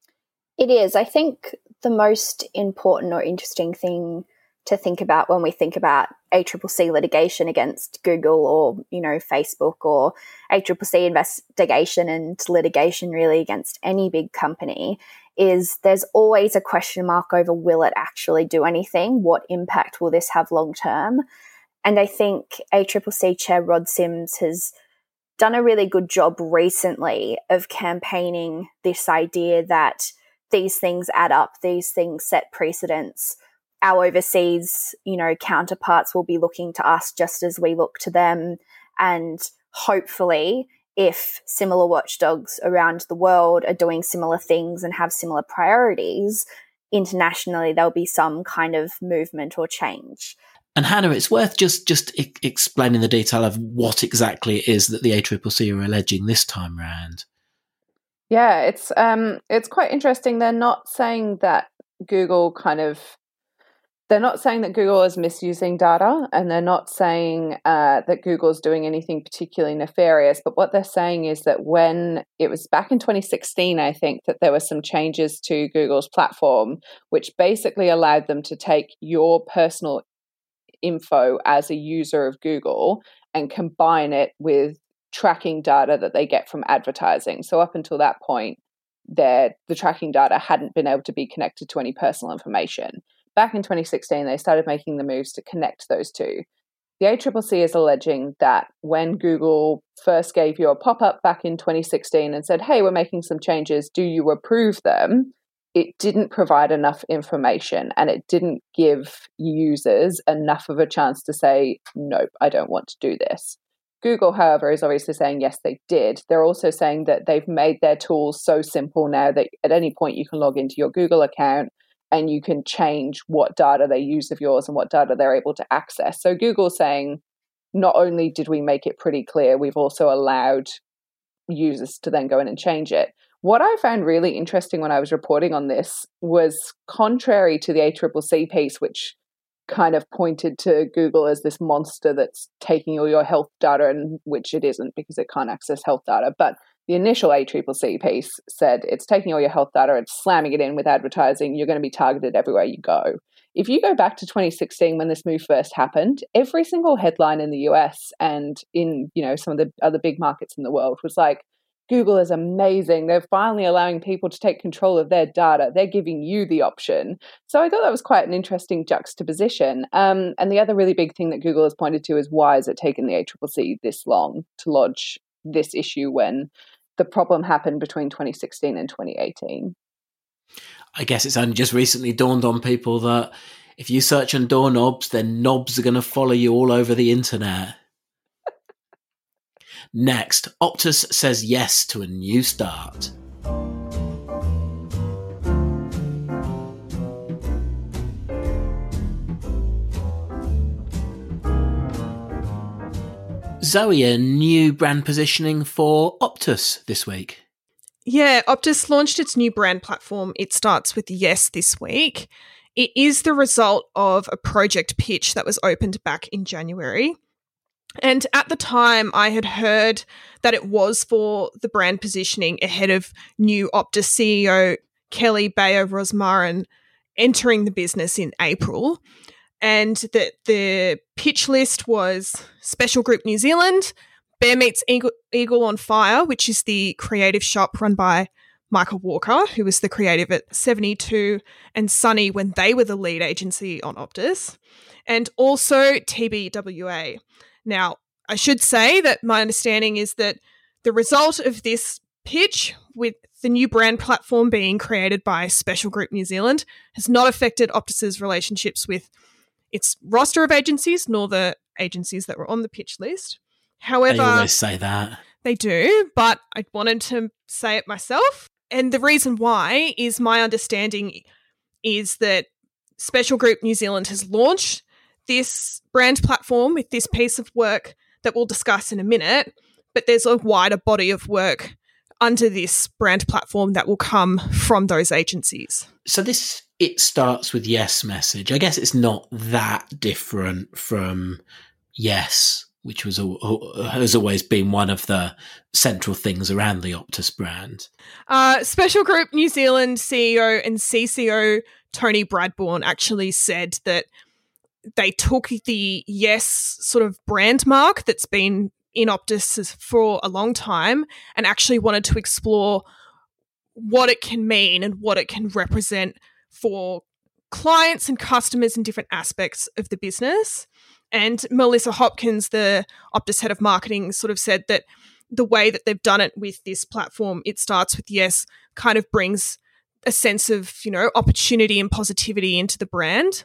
It is. I think the most important or interesting thing to think about when we think about A C C C litigation against Google or, you know, Facebook, or A C C C investigation and litigation really against any big company, is there's always a question mark over will it actually do anything? What impact will this have long term? And I think A C C C Chair Rod Sims has done a really good job recently of campaigning this idea that these things add up, these things set precedents. Our overseas, you know, counterparts will be looking to us just as we look to them. And hopefully, if similar watchdogs around the world are doing similar things and have similar priorities, internationally there'll be some kind of movement or change. And Hannah, it's worth just just I- explaining the detail of what exactly it is that the A C C C are alleging this time round. Yeah, it's um, it's quite interesting. They're not saying that Google kind of, they're not saying that Google is misusing data, and they're not saying uh, that Google is doing anything particularly nefarious. But what they're saying is that when it was back in twenty sixteen, I think, that there were some changes to Google's platform, which basically allowed them to take your personal info as a user of Google and combine it with tracking data that they get from advertising. So up until that point, the tracking data hadn't been able to be connected to any personal information. Back in twenty sixteen, they started making the moves to connect those two. The A C C C is alleging that when Google first gave you a pop-up back in twenty sixteen and said, hey, we're making some changes, do you approve them? It didn't provide enough information, and it didn't give users enough of a chance to say, nope, I don't want to do this. Google, however, is obviously saying, yes, they did. They're also saying that they've made their tools so simple now that at any point you can log into your Google account and you can change what data they use of yours and what data they're able to access. So Google's saying, not only did we make it pretty clear, we've also allowed users to then go in and change it. What I found really interesting when I was reporting on this was, contrary to the A C C C piece, which kind of pointed to Google as this monster that's taking all your health data, and which it isn't, because it can't access health data. But the initial A C C C piece said it's taking all your health data and slamming it in with advertising. You're going to be targeted everywhere you go. If you go back to twenty sixteen, when this move first happened, every single headline in the U S and in, you know, some of the other big markets in the world was like, Google is amazing. They're finally allowing people to take control of their data. They're giving you the option. So I thought that was quite an interesting juxtaposition. Um, and the other really big thing that Google has pointed to is, why has it taken the A C C C this long to lodge this issue when the problem happened between twenty sixteen and twenty eighteen? I guess it's only just recently dawned on people that if you search on doorknobs, then knobs are going to follow you all over the internet. Next, Optus says yes to a new start. Zoe, a new brand positioning for Optus this week. Yeah, Optus launched its new brand platform, It Starts With Yes, this week. It is the result of a project pitch that was opened back in January. And at the time, I had heard that it was for the brand positioning ahead of new Optus C E O Kelly Bayer Rosmarin entering the business in April, and that the pitch list was Special Group New Zealand, Bear Meets Eagle, Eagle on Fire, which is the creative shop run by Michael Walker, who was the creative at seventy-two, and Sunny when they were the lead agency on Optus, and also T B W A. Now, I should say that my understanding is that the result of this pitch, with the new brand platform being created by Special Group New Zealand, has not affected Optus's relationships with its roster of agencies, nor the agencies that were on the pitch list. However, they always say that. They do, but I wanted to say it myself. And the reason why is, my understanding is that Special Group New Zealand has launched this brand platform with this piece of work that we'll discuss in a minute, but there's a wider body of work under this brand platform that will come from those agencies. So this It Starts With Yes message, I guess it's not that different from Yes, which was has always been one of the central things around the Optus brand. Uh, Special Group New Zealand C E O and C C O Tony Bradbourne actually said that they took the Yes sort of brand mark that's been in Optus for a long time and actually wanted to explore what it can mean and what it can represent for clients and customers in different aspects of the business. And Melissa Hopkins, the Optus head of marketing, sort of said that the way that they've done it with this platform, It Starts With Yes, kind of brings a sense of, you know, opportunity and positivity into the brand.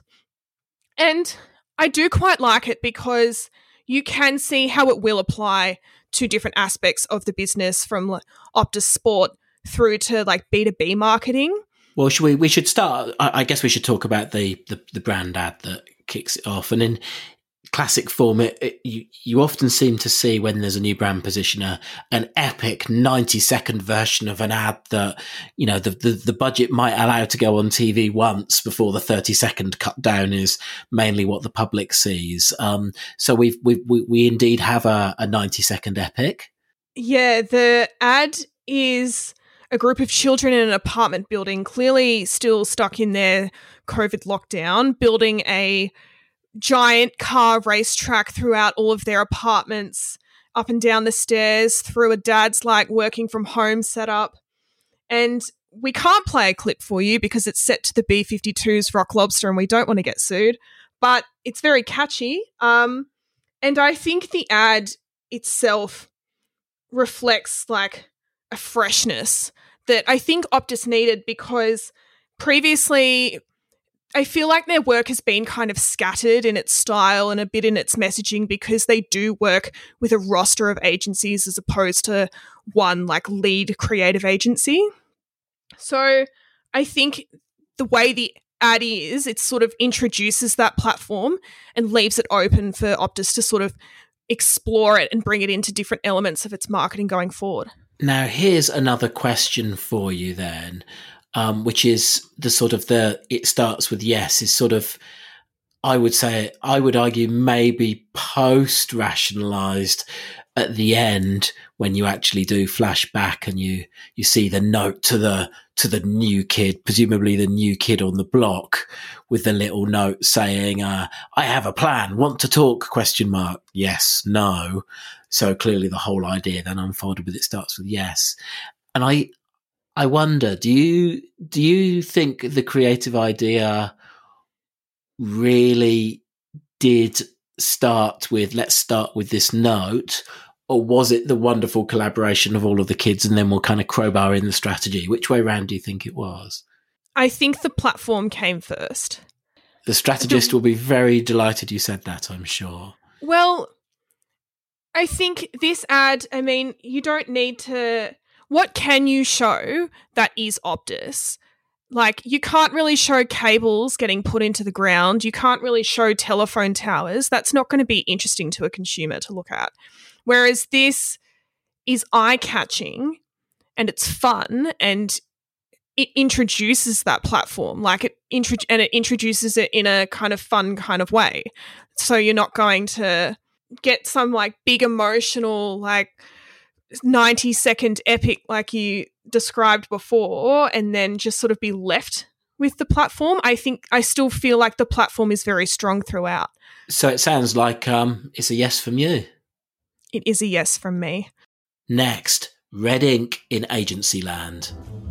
And I do quite like it because you can see how it will apply to different aspects of the business, from like Optus Sport through to like B two B marketing. Well, should we? We should start. I, I guess we should talk about the, the the brand ad that kicks it off. And in classic form, it, it, you you often seem to see when there's a new brand positioner an epic ninety second version of an ad that, you know, the, the the budget might allow to go on T V once before the thirty second cut down is mainly what the public sees. Um, so we've we we, we indeed have a, a ninety second epic. Yeah, the ad is a group of children in an apartment building, clearly still stuck in their COVID lockdown, building a giant car racetrack throughout all of their apartments, up and down the stairs, through a dad's like working from home setup. And we can't play a clip for you because it's set to the B fifty-two's Rock Lobster and we don't want to get sued, but it's very catchy. Um, and I think the ad itself reflects like a freshness that I think Optus needed, because previously I feel like their work has been kind of scattered in its style and a bit in its messaging, because they do work with a roster of agencies as opposed to one like lead creative agency. So I think the way the ad is, it sort of introduces that platform and leaves it open for Optus to sort of explore it and bring it into different elements of its marketing going forward. Now, here's another question for you then, um, which is the sort of the, it starts with yes, is sort of, I would say, I would argue maybe post-rationalized at the end when you actually do flash back and you, you see the note to the, to the new kid, presumably the new kid on the block, with the little note saying, uh, I have a plan, want to talk, question mark, yes, no. So clearly the whole idea then unfolded with it starts with yes. And I, I wonder, do you, do you think the creative idea really did start with, let's start with this note, or was it the wonderful collaboration of all of the kids and then we'll kind of crowbar in the strategy? Which way round do you think it was? I think the platform came first. The strategist the- will be very delighted you said that, I'm sure. Well, I think this ad, I mean, you don't need to... What can you show that is Optus? Like, you can't really show cables getting put into the ground. You can't really show telephone towers. That's not going to be interesting to a consumer to look at. Whereas this is eye-catching and it's fun and it introduces that platform. Like it intro- and it introduces it in a kind of fun kind of way. So you're not going to get some like big emotional, like ninety second epic like you described before and then just sort of be left with the platform. I think I still feel like the platform is very strong throughout. So it sounds like um, it's a yes from you. It is a yes from me. Next, Red Ink in Agency Land.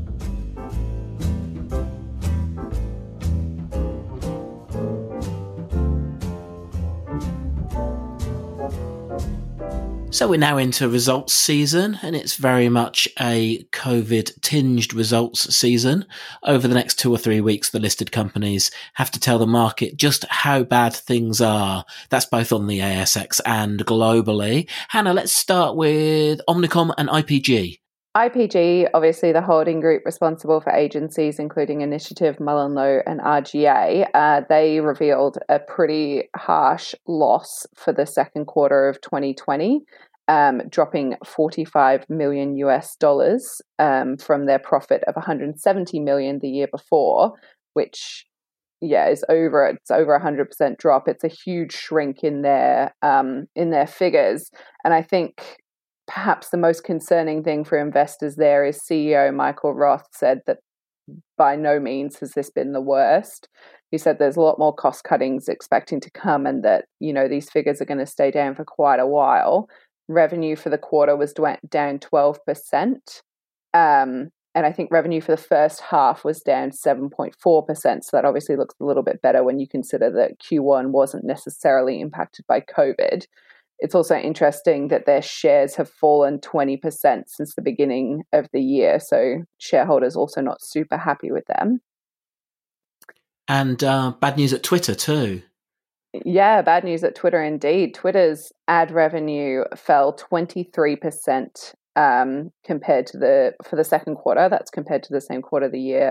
So we're now into results season, and it's very much a COVID-tinged results season. Over the next two or three weeks, the listed companies have to tell the market just how bad things are. That's both on the A S X and globally. Hannah, let's start with Omnicom and I P G. I P G, obviously the holding group responsible for agencies, including Initiative, MullenLowe and R G A, uh, they revealed a pretty harsh loss for the second quarter of twenty twenty, um, dropping forty-five million US dollars um, from their profit of one hundred seventy million the year before, which, yeah, is over, it's over a one hundred percent drop. It's a huge shrink in their, um, in their figures. And I think perhaps the most concerning thing for investors there is C E O Michael Roth said that by no means has this been the worst. He said there's a lot more cost cuttings expecting to come and that, you know, these figures are going to stay down for quite a while. Revenue for the quarter was down twelve percent. Um, and I think revenue for the first half was down seven point four percent. So that obviously looks a little bit better when you consider that Q one wasn't necessarily impacted by COVID. It's also interesting that their shares have fallen twenty percent since the beginning of the year. So shareholders also not super happy with them. And uh, bad news at Twitter too. Yeah, bad news at Twitter indeed. Twitter's ad revenue fell twenty-three percent um, compared to the, for the second quarter. That's compared to the same quarter the year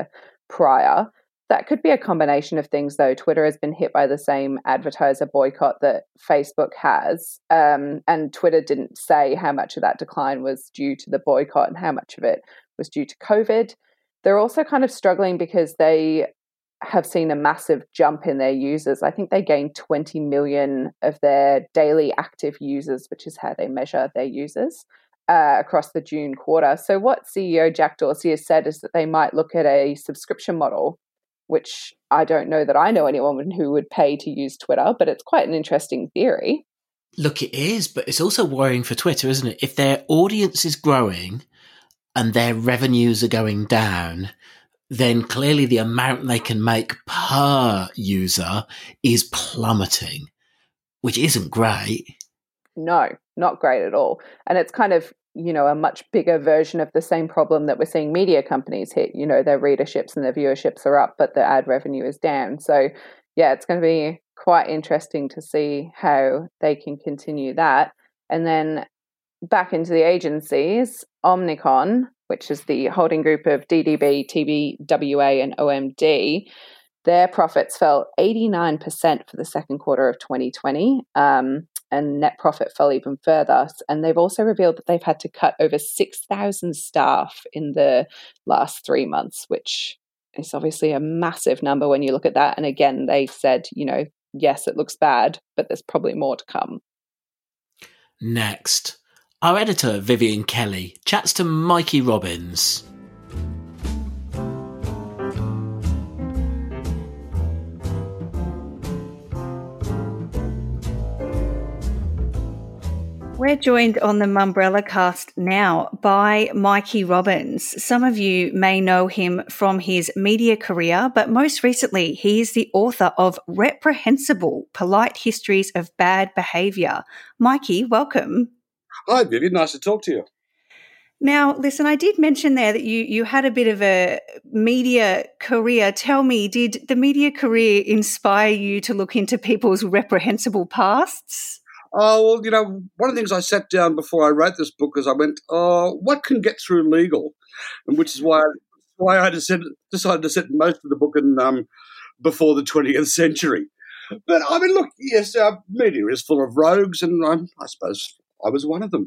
prior. That could be a combination of things, though. Twitter has been hit by the same advertiser boycott that Facebook has, um, and Twitter didn't say how much of that decline was due to the boycott and how much of it was due to COVID. They're also kind of struggling because they have seen a massive jump in their users. I think they gained twenty million of their daily active users, which is how they measure their users, uh, across the June quarter. So what C E O Jack Dorsey has said is that they might look at a subscription model, which I don't know that I know anyone who would pay to use Twitter, but it's quite an interesting theory. Look, it is, but it's also worrying for Twitter, isn't it? If their audience is growing and their revenues are going down, then clearly the amount they can make per user is plummeting, which isn't great. No, not great at all. And it's kind of, you know, a much bigger version of the same problem that we're seeing media companies hit. You know, their readerships and their viewerships are up, but the ad revenue is down. So, yeah, it's going to be quite interesting to see how they can continue that. And then back into the agencies, Omnicom, which is the holding group of D D B, T B W A and O M D, their profits fell eighty-nine percent for the second quarter of twenty twenty, um, and net profit fell even further. And they've also revealed that they've had to cut over six thousand staff in the last three months, which is obviously a massive number when you look at that. And again, they've said, you know, yes, it looks bad, but there's probably more to come. Next, our editor, Vivian Kelly, chats to Mikey Robbins. We're joined on the Mumbrella cast now by Mikey Robbins. Some of you may know him from his media career, but most recently he is the author of Reprehensible: Polite Histories of Bad Behaviour. Mikey, welcome. Hi, Vivian. Nice to talk to you. Now, listen, I did mention there that you, you had a bit of a media career. Tell me, did the media career inspire you to look into people's reprehensible pasts? Oh, well, you know, one of the things I sat down before I wrote this book is I went, oh, what can get through legal? And which is why, why I decided, decided to set most of the book in um, before the twentieth century. But, I mean, look, yes, our media is full of rogues, and um, I suppose I was one of them.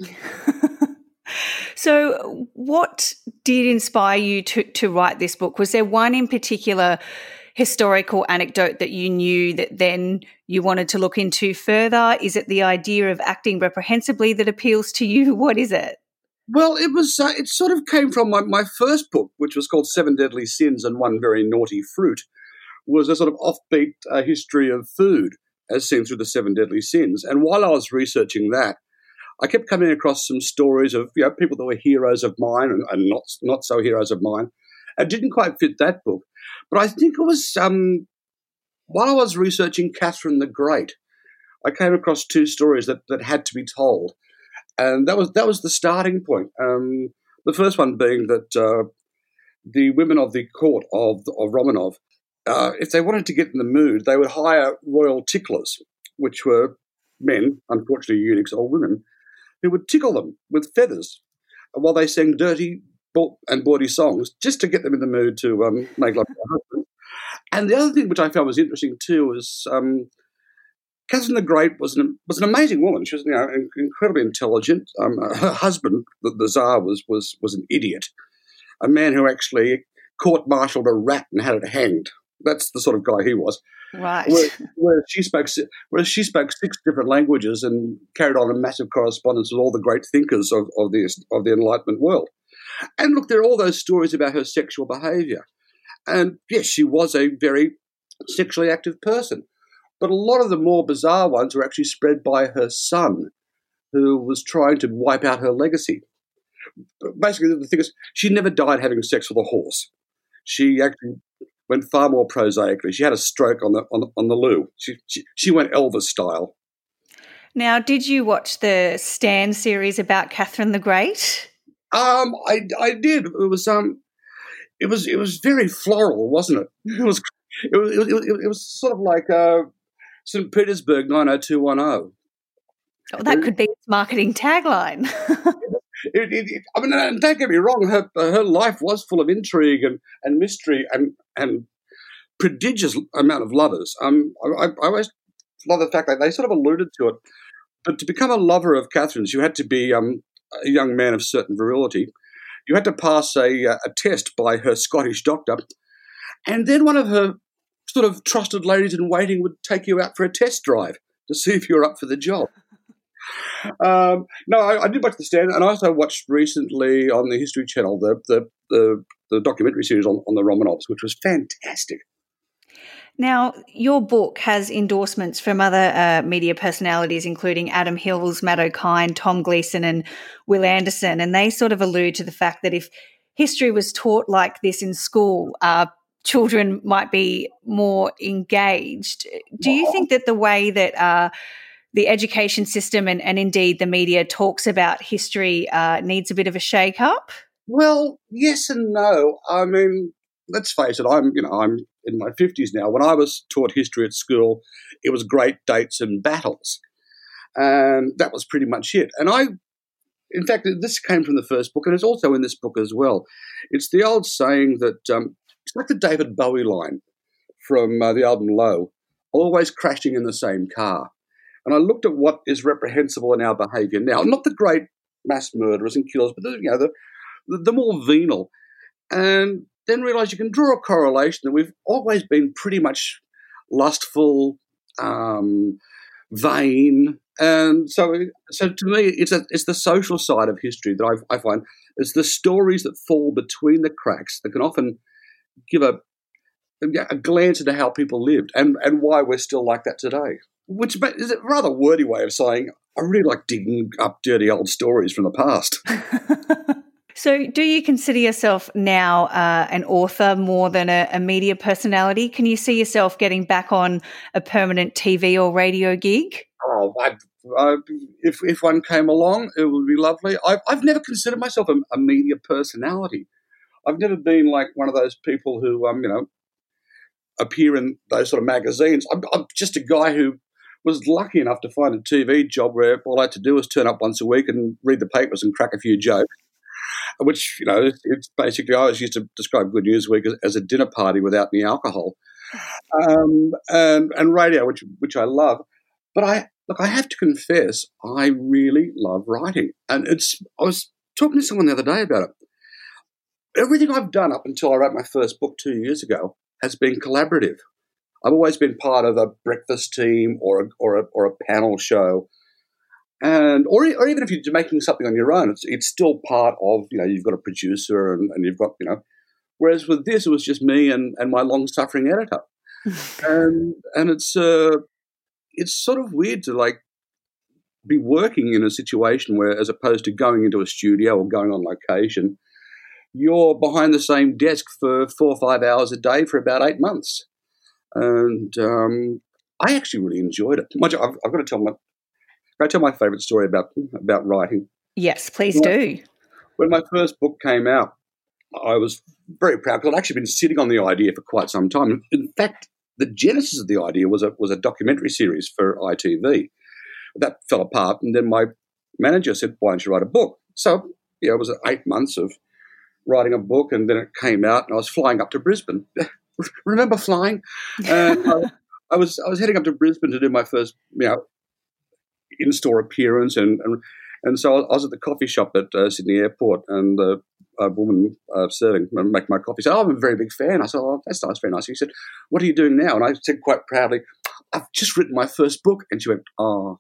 So what did inspire you to, to write this book? Was there one in particular historical anecdote that you knew that then you wanted to look into further? Is it the idea of acting reprehensibly that appeals to you? What is it? Well, it was. Uh, it sort of came from my, my first book, which was called Seven Deadly Sins and One Very Naughty Fruit, was a sort of offbeat uh, history of food as seen through the Seven Deadly Sins. And while I was researching that, I kept coming across some stories of, you know, people that were heroes of mine and, and not not so heroes of mine. It didn't quite fit that book. But I think it was um, while I was researching Catherine the Great, I came across two stories that, that had to be told. And that was that was the starting point. Um, the first one being that uh, the women of the court of, of Romanov, uh, if they wanted to get in the mood, they would hire royal ticklers, which were men, unfortunately eunuchs or women, who would tickle them with feathers while they sang dirty and bawdy songs just to get them in the mood to um, make love to their husband. And the other thing which I found was interesting too was um, Catherine the Great was an was an amazing woman. She was, you know, incredibly intelligent. Um, her husband, the, the Tsar, was was was an idiot, a man who actually court-martialed a rat and had it hanged. That's the sort of guy he was. Right. Where, where she spoke, whereas she spoke six different languages and carried on a massive correspondence with all the great thinkers of, of the of the Enlightenment world. And look, there are all those stories about her sexual behaviour. And yes, she was a very sexually active person. But a lot of the more bizarre ones were actually spread by her son, who was trying to wipe out her legacy. But basically, the thing is, she never died having sex with a horse. She actually went far more prosaically. She had a stroke on the on the, on the loo. She, she she went Elvis style. Now, did you watch the Stan series about Catherine the Great? Um, I I did. It was um, it was it was very floral, wasn't it? It was it was it was, it was sort of like uh, Saint Petersburg nine oh two one oh. Oh, that could be its marketing tagline. it, it, it, I mean, and don't get me wrong, her her life was full of intrigue and, and mystery and and prodigious amount of lovers. Um, I, I always love the fact that they sort of alluded to it. But to become a lover of Catherine's, you had to be um, a young man of certain virility. You had to pass a, a test by her Scottish doctor, and then one of her sort of trusted ladies in waiting would take you out for a test drive to see if you're up for the job. Um, no, I, I did watch The Stand, and I also watched recently on the History Channel the the, the, the documentary series on, on the Romanovs, which was fantastic. Now, your book has endorsements from other uh, media personalities, including Adam Hills, Matt O'Kine, Tom Gleeson and Will Anderson, and they sort of allude to the fact that if history was taught like this in school, uh, children might be more engaged. Do you think that the way that uh, the education system and, and indeed the media talks about history uh, needs a bit of a shake-up? Well, yes and no. I mean, let's face it, I'm, you know, I'm in my fifties now. When I was taught history at school, it was great dates and battles. And that was pretty much it. And I, in fact, this came from the first book, and it's also in this book as well. It's the old saying that, um, it's like the David Bowie line from uh, the album Low, always crashing in the same car. And I looked at what is reprehensible in our behaviour now, not the great mass murderers and killers, but the, you know, the, the, the more venal. And then realise you can draw a correlation that we've always been pretty much lustful, um, vain, and so so to me, it's a, it's the social side of history that I, I find it's the stories that fall between the cracks that can often give a a glance into how people lived and, and why we're still like that today. Which is a rather wordy way of saying I really like digging up dirty old stories from the past. So do you consider yourself now uh, an author more than a, a media personality? Can you see yourself getting back on a permanent T V or radio gig? Oh, I, I, if if one came along, it would be lovely. I've, I've never considered myself a, a media personality. I've never been like one of those people who, um, you know, appear in those sort of magazines. I'm, I'm just a guy who was lucky enough to find a T V job where all I had to do was turn up once a week and read the papers and crack a few jokes. Which, you know, it's, it's basically, I always used to describe Good News Week as, as a dinner party without any alcohol, um, and, and radio, which which I love. But I look, I have to confess, I really love writing, and it's. I was talking to someone the other day about it. Everything I've done up until I wrote my first book two years ago has been collaborative. I've always been part of a breakfast team or a, or a, or a panel show. And or, or even if you're making something on your own, it's it's still part of, you know, you've got a producer and, and you've got, you know, whereas with this, it was just me and, and my long-suffering editor. and and it's uh, it's sort of weird to, like, be working in a situation where, as opposed to going into a studio or going on location, you're behind the same desk for four or five hours a day for about eight months. And um, I actually really enjoyed it. I've, I've got to tell my Can I tell my favourite story about about writing? Yes, please do. When my first book came out, I was very proud because I'd actually been sitting on the idea for quite some time. In fact, the genesis of the idea was a was a documentary series for I T V. That fell apart, and then my manager said, "Why don't you write a book?" So, yeah, it was eight months of writing a book, and then it came out, and I was flying up to Brisbane. Remember flying? And I, I was I was heading up to Brisbane to do my first, you know, in-store appearance, and, and and so I was at the coffee shop at uh, Sydney Airport, and uh, a woman uh, serving making my coffee said, "Oh, I'm a very big fan." I said, "Oh, that's nice, very nice." She said, "What are you doing now?" And I said quite proudly, "I've just written my first book." And she went, "Oh,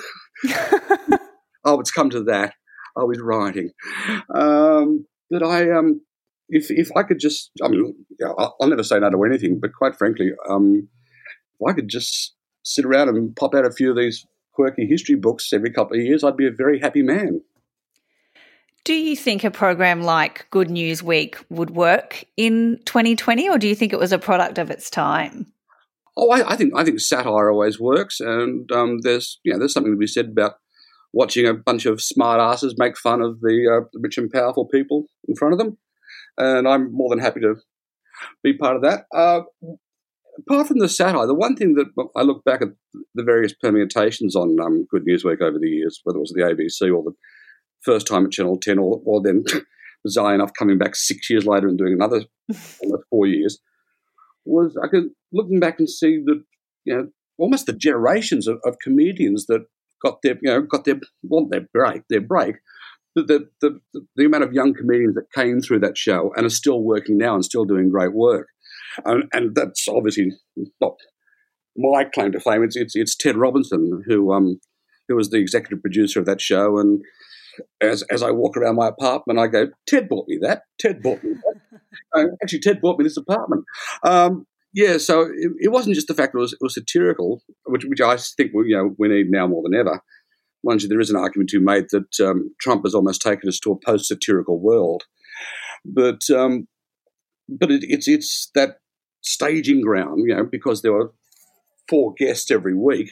oh, it's come to that. I was writing." Um, but I, um, if if I could just, I mean, you know, I'll, I'll never say no to anything, but quite frankly, um, if I could just sit around and pop out a few of these quirky history books every couple of years, I'd be a very happy man. Do you think a program like Good News Week would work in twenty twenty, or do you think it was a product of its time? Oh, I, I think I think satire always works, and um, there's you know there's something to be said about watching a bunch of smart asses make fun of the uh, rich and powerful people in front of them, and I'm more than happy to be part of that. Uh, apart from the satire, the one thing that I look back at the various permutations on um, Good News Week over the years, whether it was the A B C or the first time at Channel ten, or, or then bizarre enough coming back six years later and doing another almost four years, was I could looking back and see that, you know, almost the generations of, of comedians that got their, you know, got their, well, their break, their break, the, the, the, the amount of young comedians that came through that show and are still working now and still doing great work. And, and that's obviously not my claim to fame. It's, it's, it's Ted Robinson, who, um, who was the executive producer of that show. And as, as I walk around my apartment, I go, Ted bought me that. Ted bought me that. uh, actually, Ted bought me this apartment. Um, Yeah, so it, it wasn't just the fact that it was, it was satirical, which, which I think we, you know, we need now more than ever. Mind you, there is an argument to be made that um, Trump has almost taken us to a post-satirical world, but um, but it, it's it's that staging ground, you know, because there were four guests every week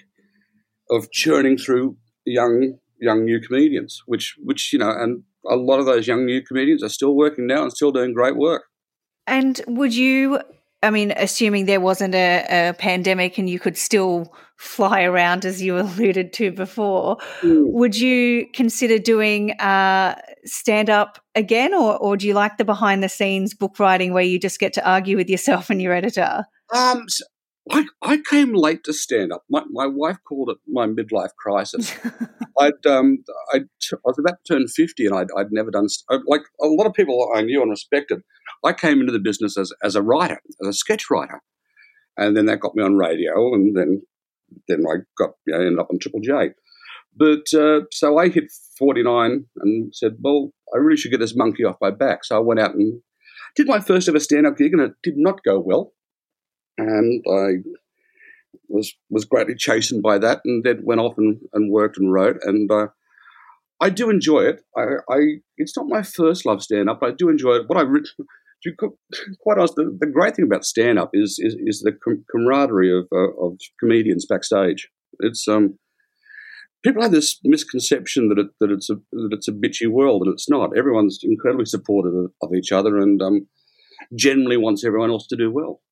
of churning through young young new comedians, which which you know, and a lot of those young new comedians are still working now and still doing great work. And would you? I mean, assuming there wasn't a, a pandemic and you could still fly around, as you alluded to before, mm. would you consider doing uh, stand-up again, or, or do you like the behind-the-scenes book writing where you just get to argue with yourself and your editor? Um, so I, I came late to stand-up. My, my wife called it my midlife crisis. I'd, um, I'd, I was about to turn fifty and I'd, I'd never done – like a lot of people I knew and respected, I came into the business as, as a writer, as a sketch writer. And then that got me on radio, and then then I got you know, ended up on Triple J. But uh, so I hit forty-nine and said, well, I really should get this monkey off my back. So I went out and did my first ever stand-up gig, and it did not go well. And I was was greatly chastened by that, and then went off and, and worked and wrote. And uh, I do enjoy it. I, I it's not my first love stand-up, but I do enjoy it. What I re- to quite honest, the, the great thing about stand-up is is, is the com- camaraderie of uh, of comedians backstage. It's um people have this misconception that it that it's a that it's a bitchy world, and it's not. Everyone's incredibly supportive of, of each other, and um, generally wants everyone else to do well.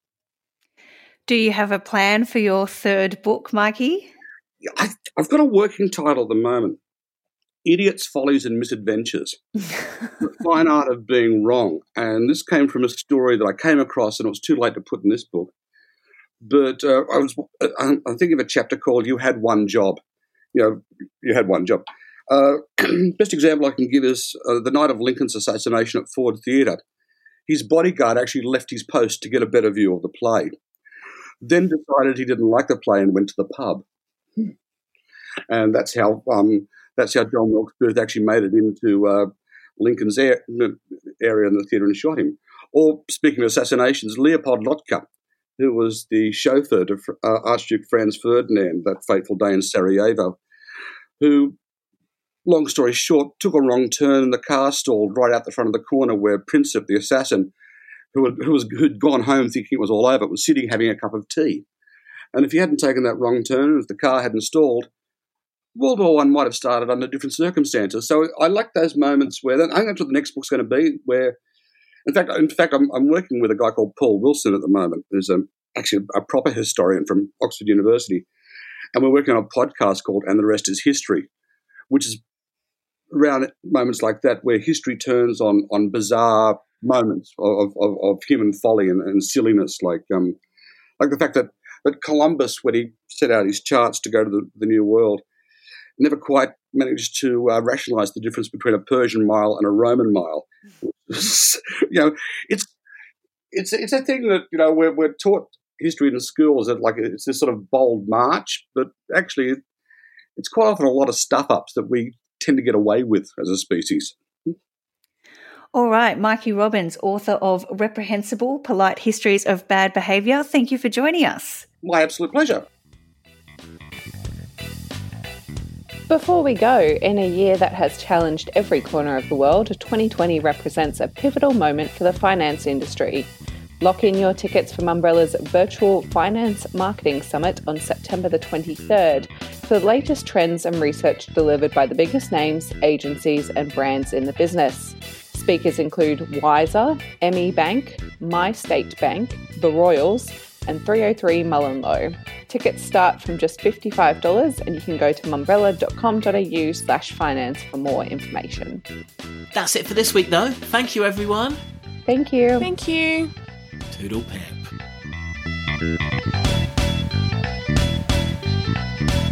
Do you have a plan for your third book, Mikey? I, I've got a working title at the moment. Idiots, Follies and Misadventures, the fine art of being wrong. And this came from a story that I came across, and it was too late to put in this book. But uh, I was I'm thinking of a chapter called You Had One Job. You know, you had one job. Uh, best example I can give is uh, the night of Lincoln's assassination at Ford Theatre. His bodyguard actually left his post to get a better view of the play. Then decided he didn't like the play and went to the pub. And that's how... Um, That's how John Wilkes Booth actually made it into uh, Lincoln's air, area in the theatre and shot him. Or, speaking of assassinations, Leopold Lotka, who was the chauffeur to uh, Archduke Franz Ferdinand that fateful day in Sarajevo, who, long story short, took a wrong turn and the car stalled right out the front of the corner where Princip, the assassin, who, had, who was, who'd gone home thinking it was all over, was sitting having a cup of tea. And if he hadn't taken that wrong turn, if the car hadn't stalled, World War One might have started under different circumstances. So I like those moments where, I think that's what the next book's going to be, where, in fact, in fact, I'm, I'm working with a guy called Paul Wilson at the moment, who's a, actually a proper historian from Oxford University, and we're working on a podcast called And the Rest is History, which is around moments like that where history turns on on bizarre moments of, of, of human folly and, and silliness, like um, like the fact that, that Columbus, when he set out his charts to go to the, the New World, never quite managed to uh, rationalise the difference between a Persian mile and a Roman mile. you know, it's it's it's a thing that you know we're we're taught history in schools that like it's this sort of bold march, but actually it's quite often a lot of stuff ups that we tend to get away with as a species. All right, Mikey Robbins, author of Reprehensible: Polite Histories of Bad Behaviour. Thank you for joining us. My absolute pleasure. Before we go, in a year that has challenged every corner of the world, twenty twenty represents a pivotal moment for the finance industry. Lock in your tickets for Mumbrella's virtual Finance Marketing Summit on September the twenty-third for the latest trends and research delivered by the biggest names, agencies and brands in the business. Speakers include Wiser, M E Bank, My State Bank, The Royals, and three oh three Mullenlow. Tickets start from just fifty-five dollars and you can go to mumbrella.com.au slash finance for more information. That's it for this week, though. Thank you, everyone. Thank you. Thank you. Toodle pip.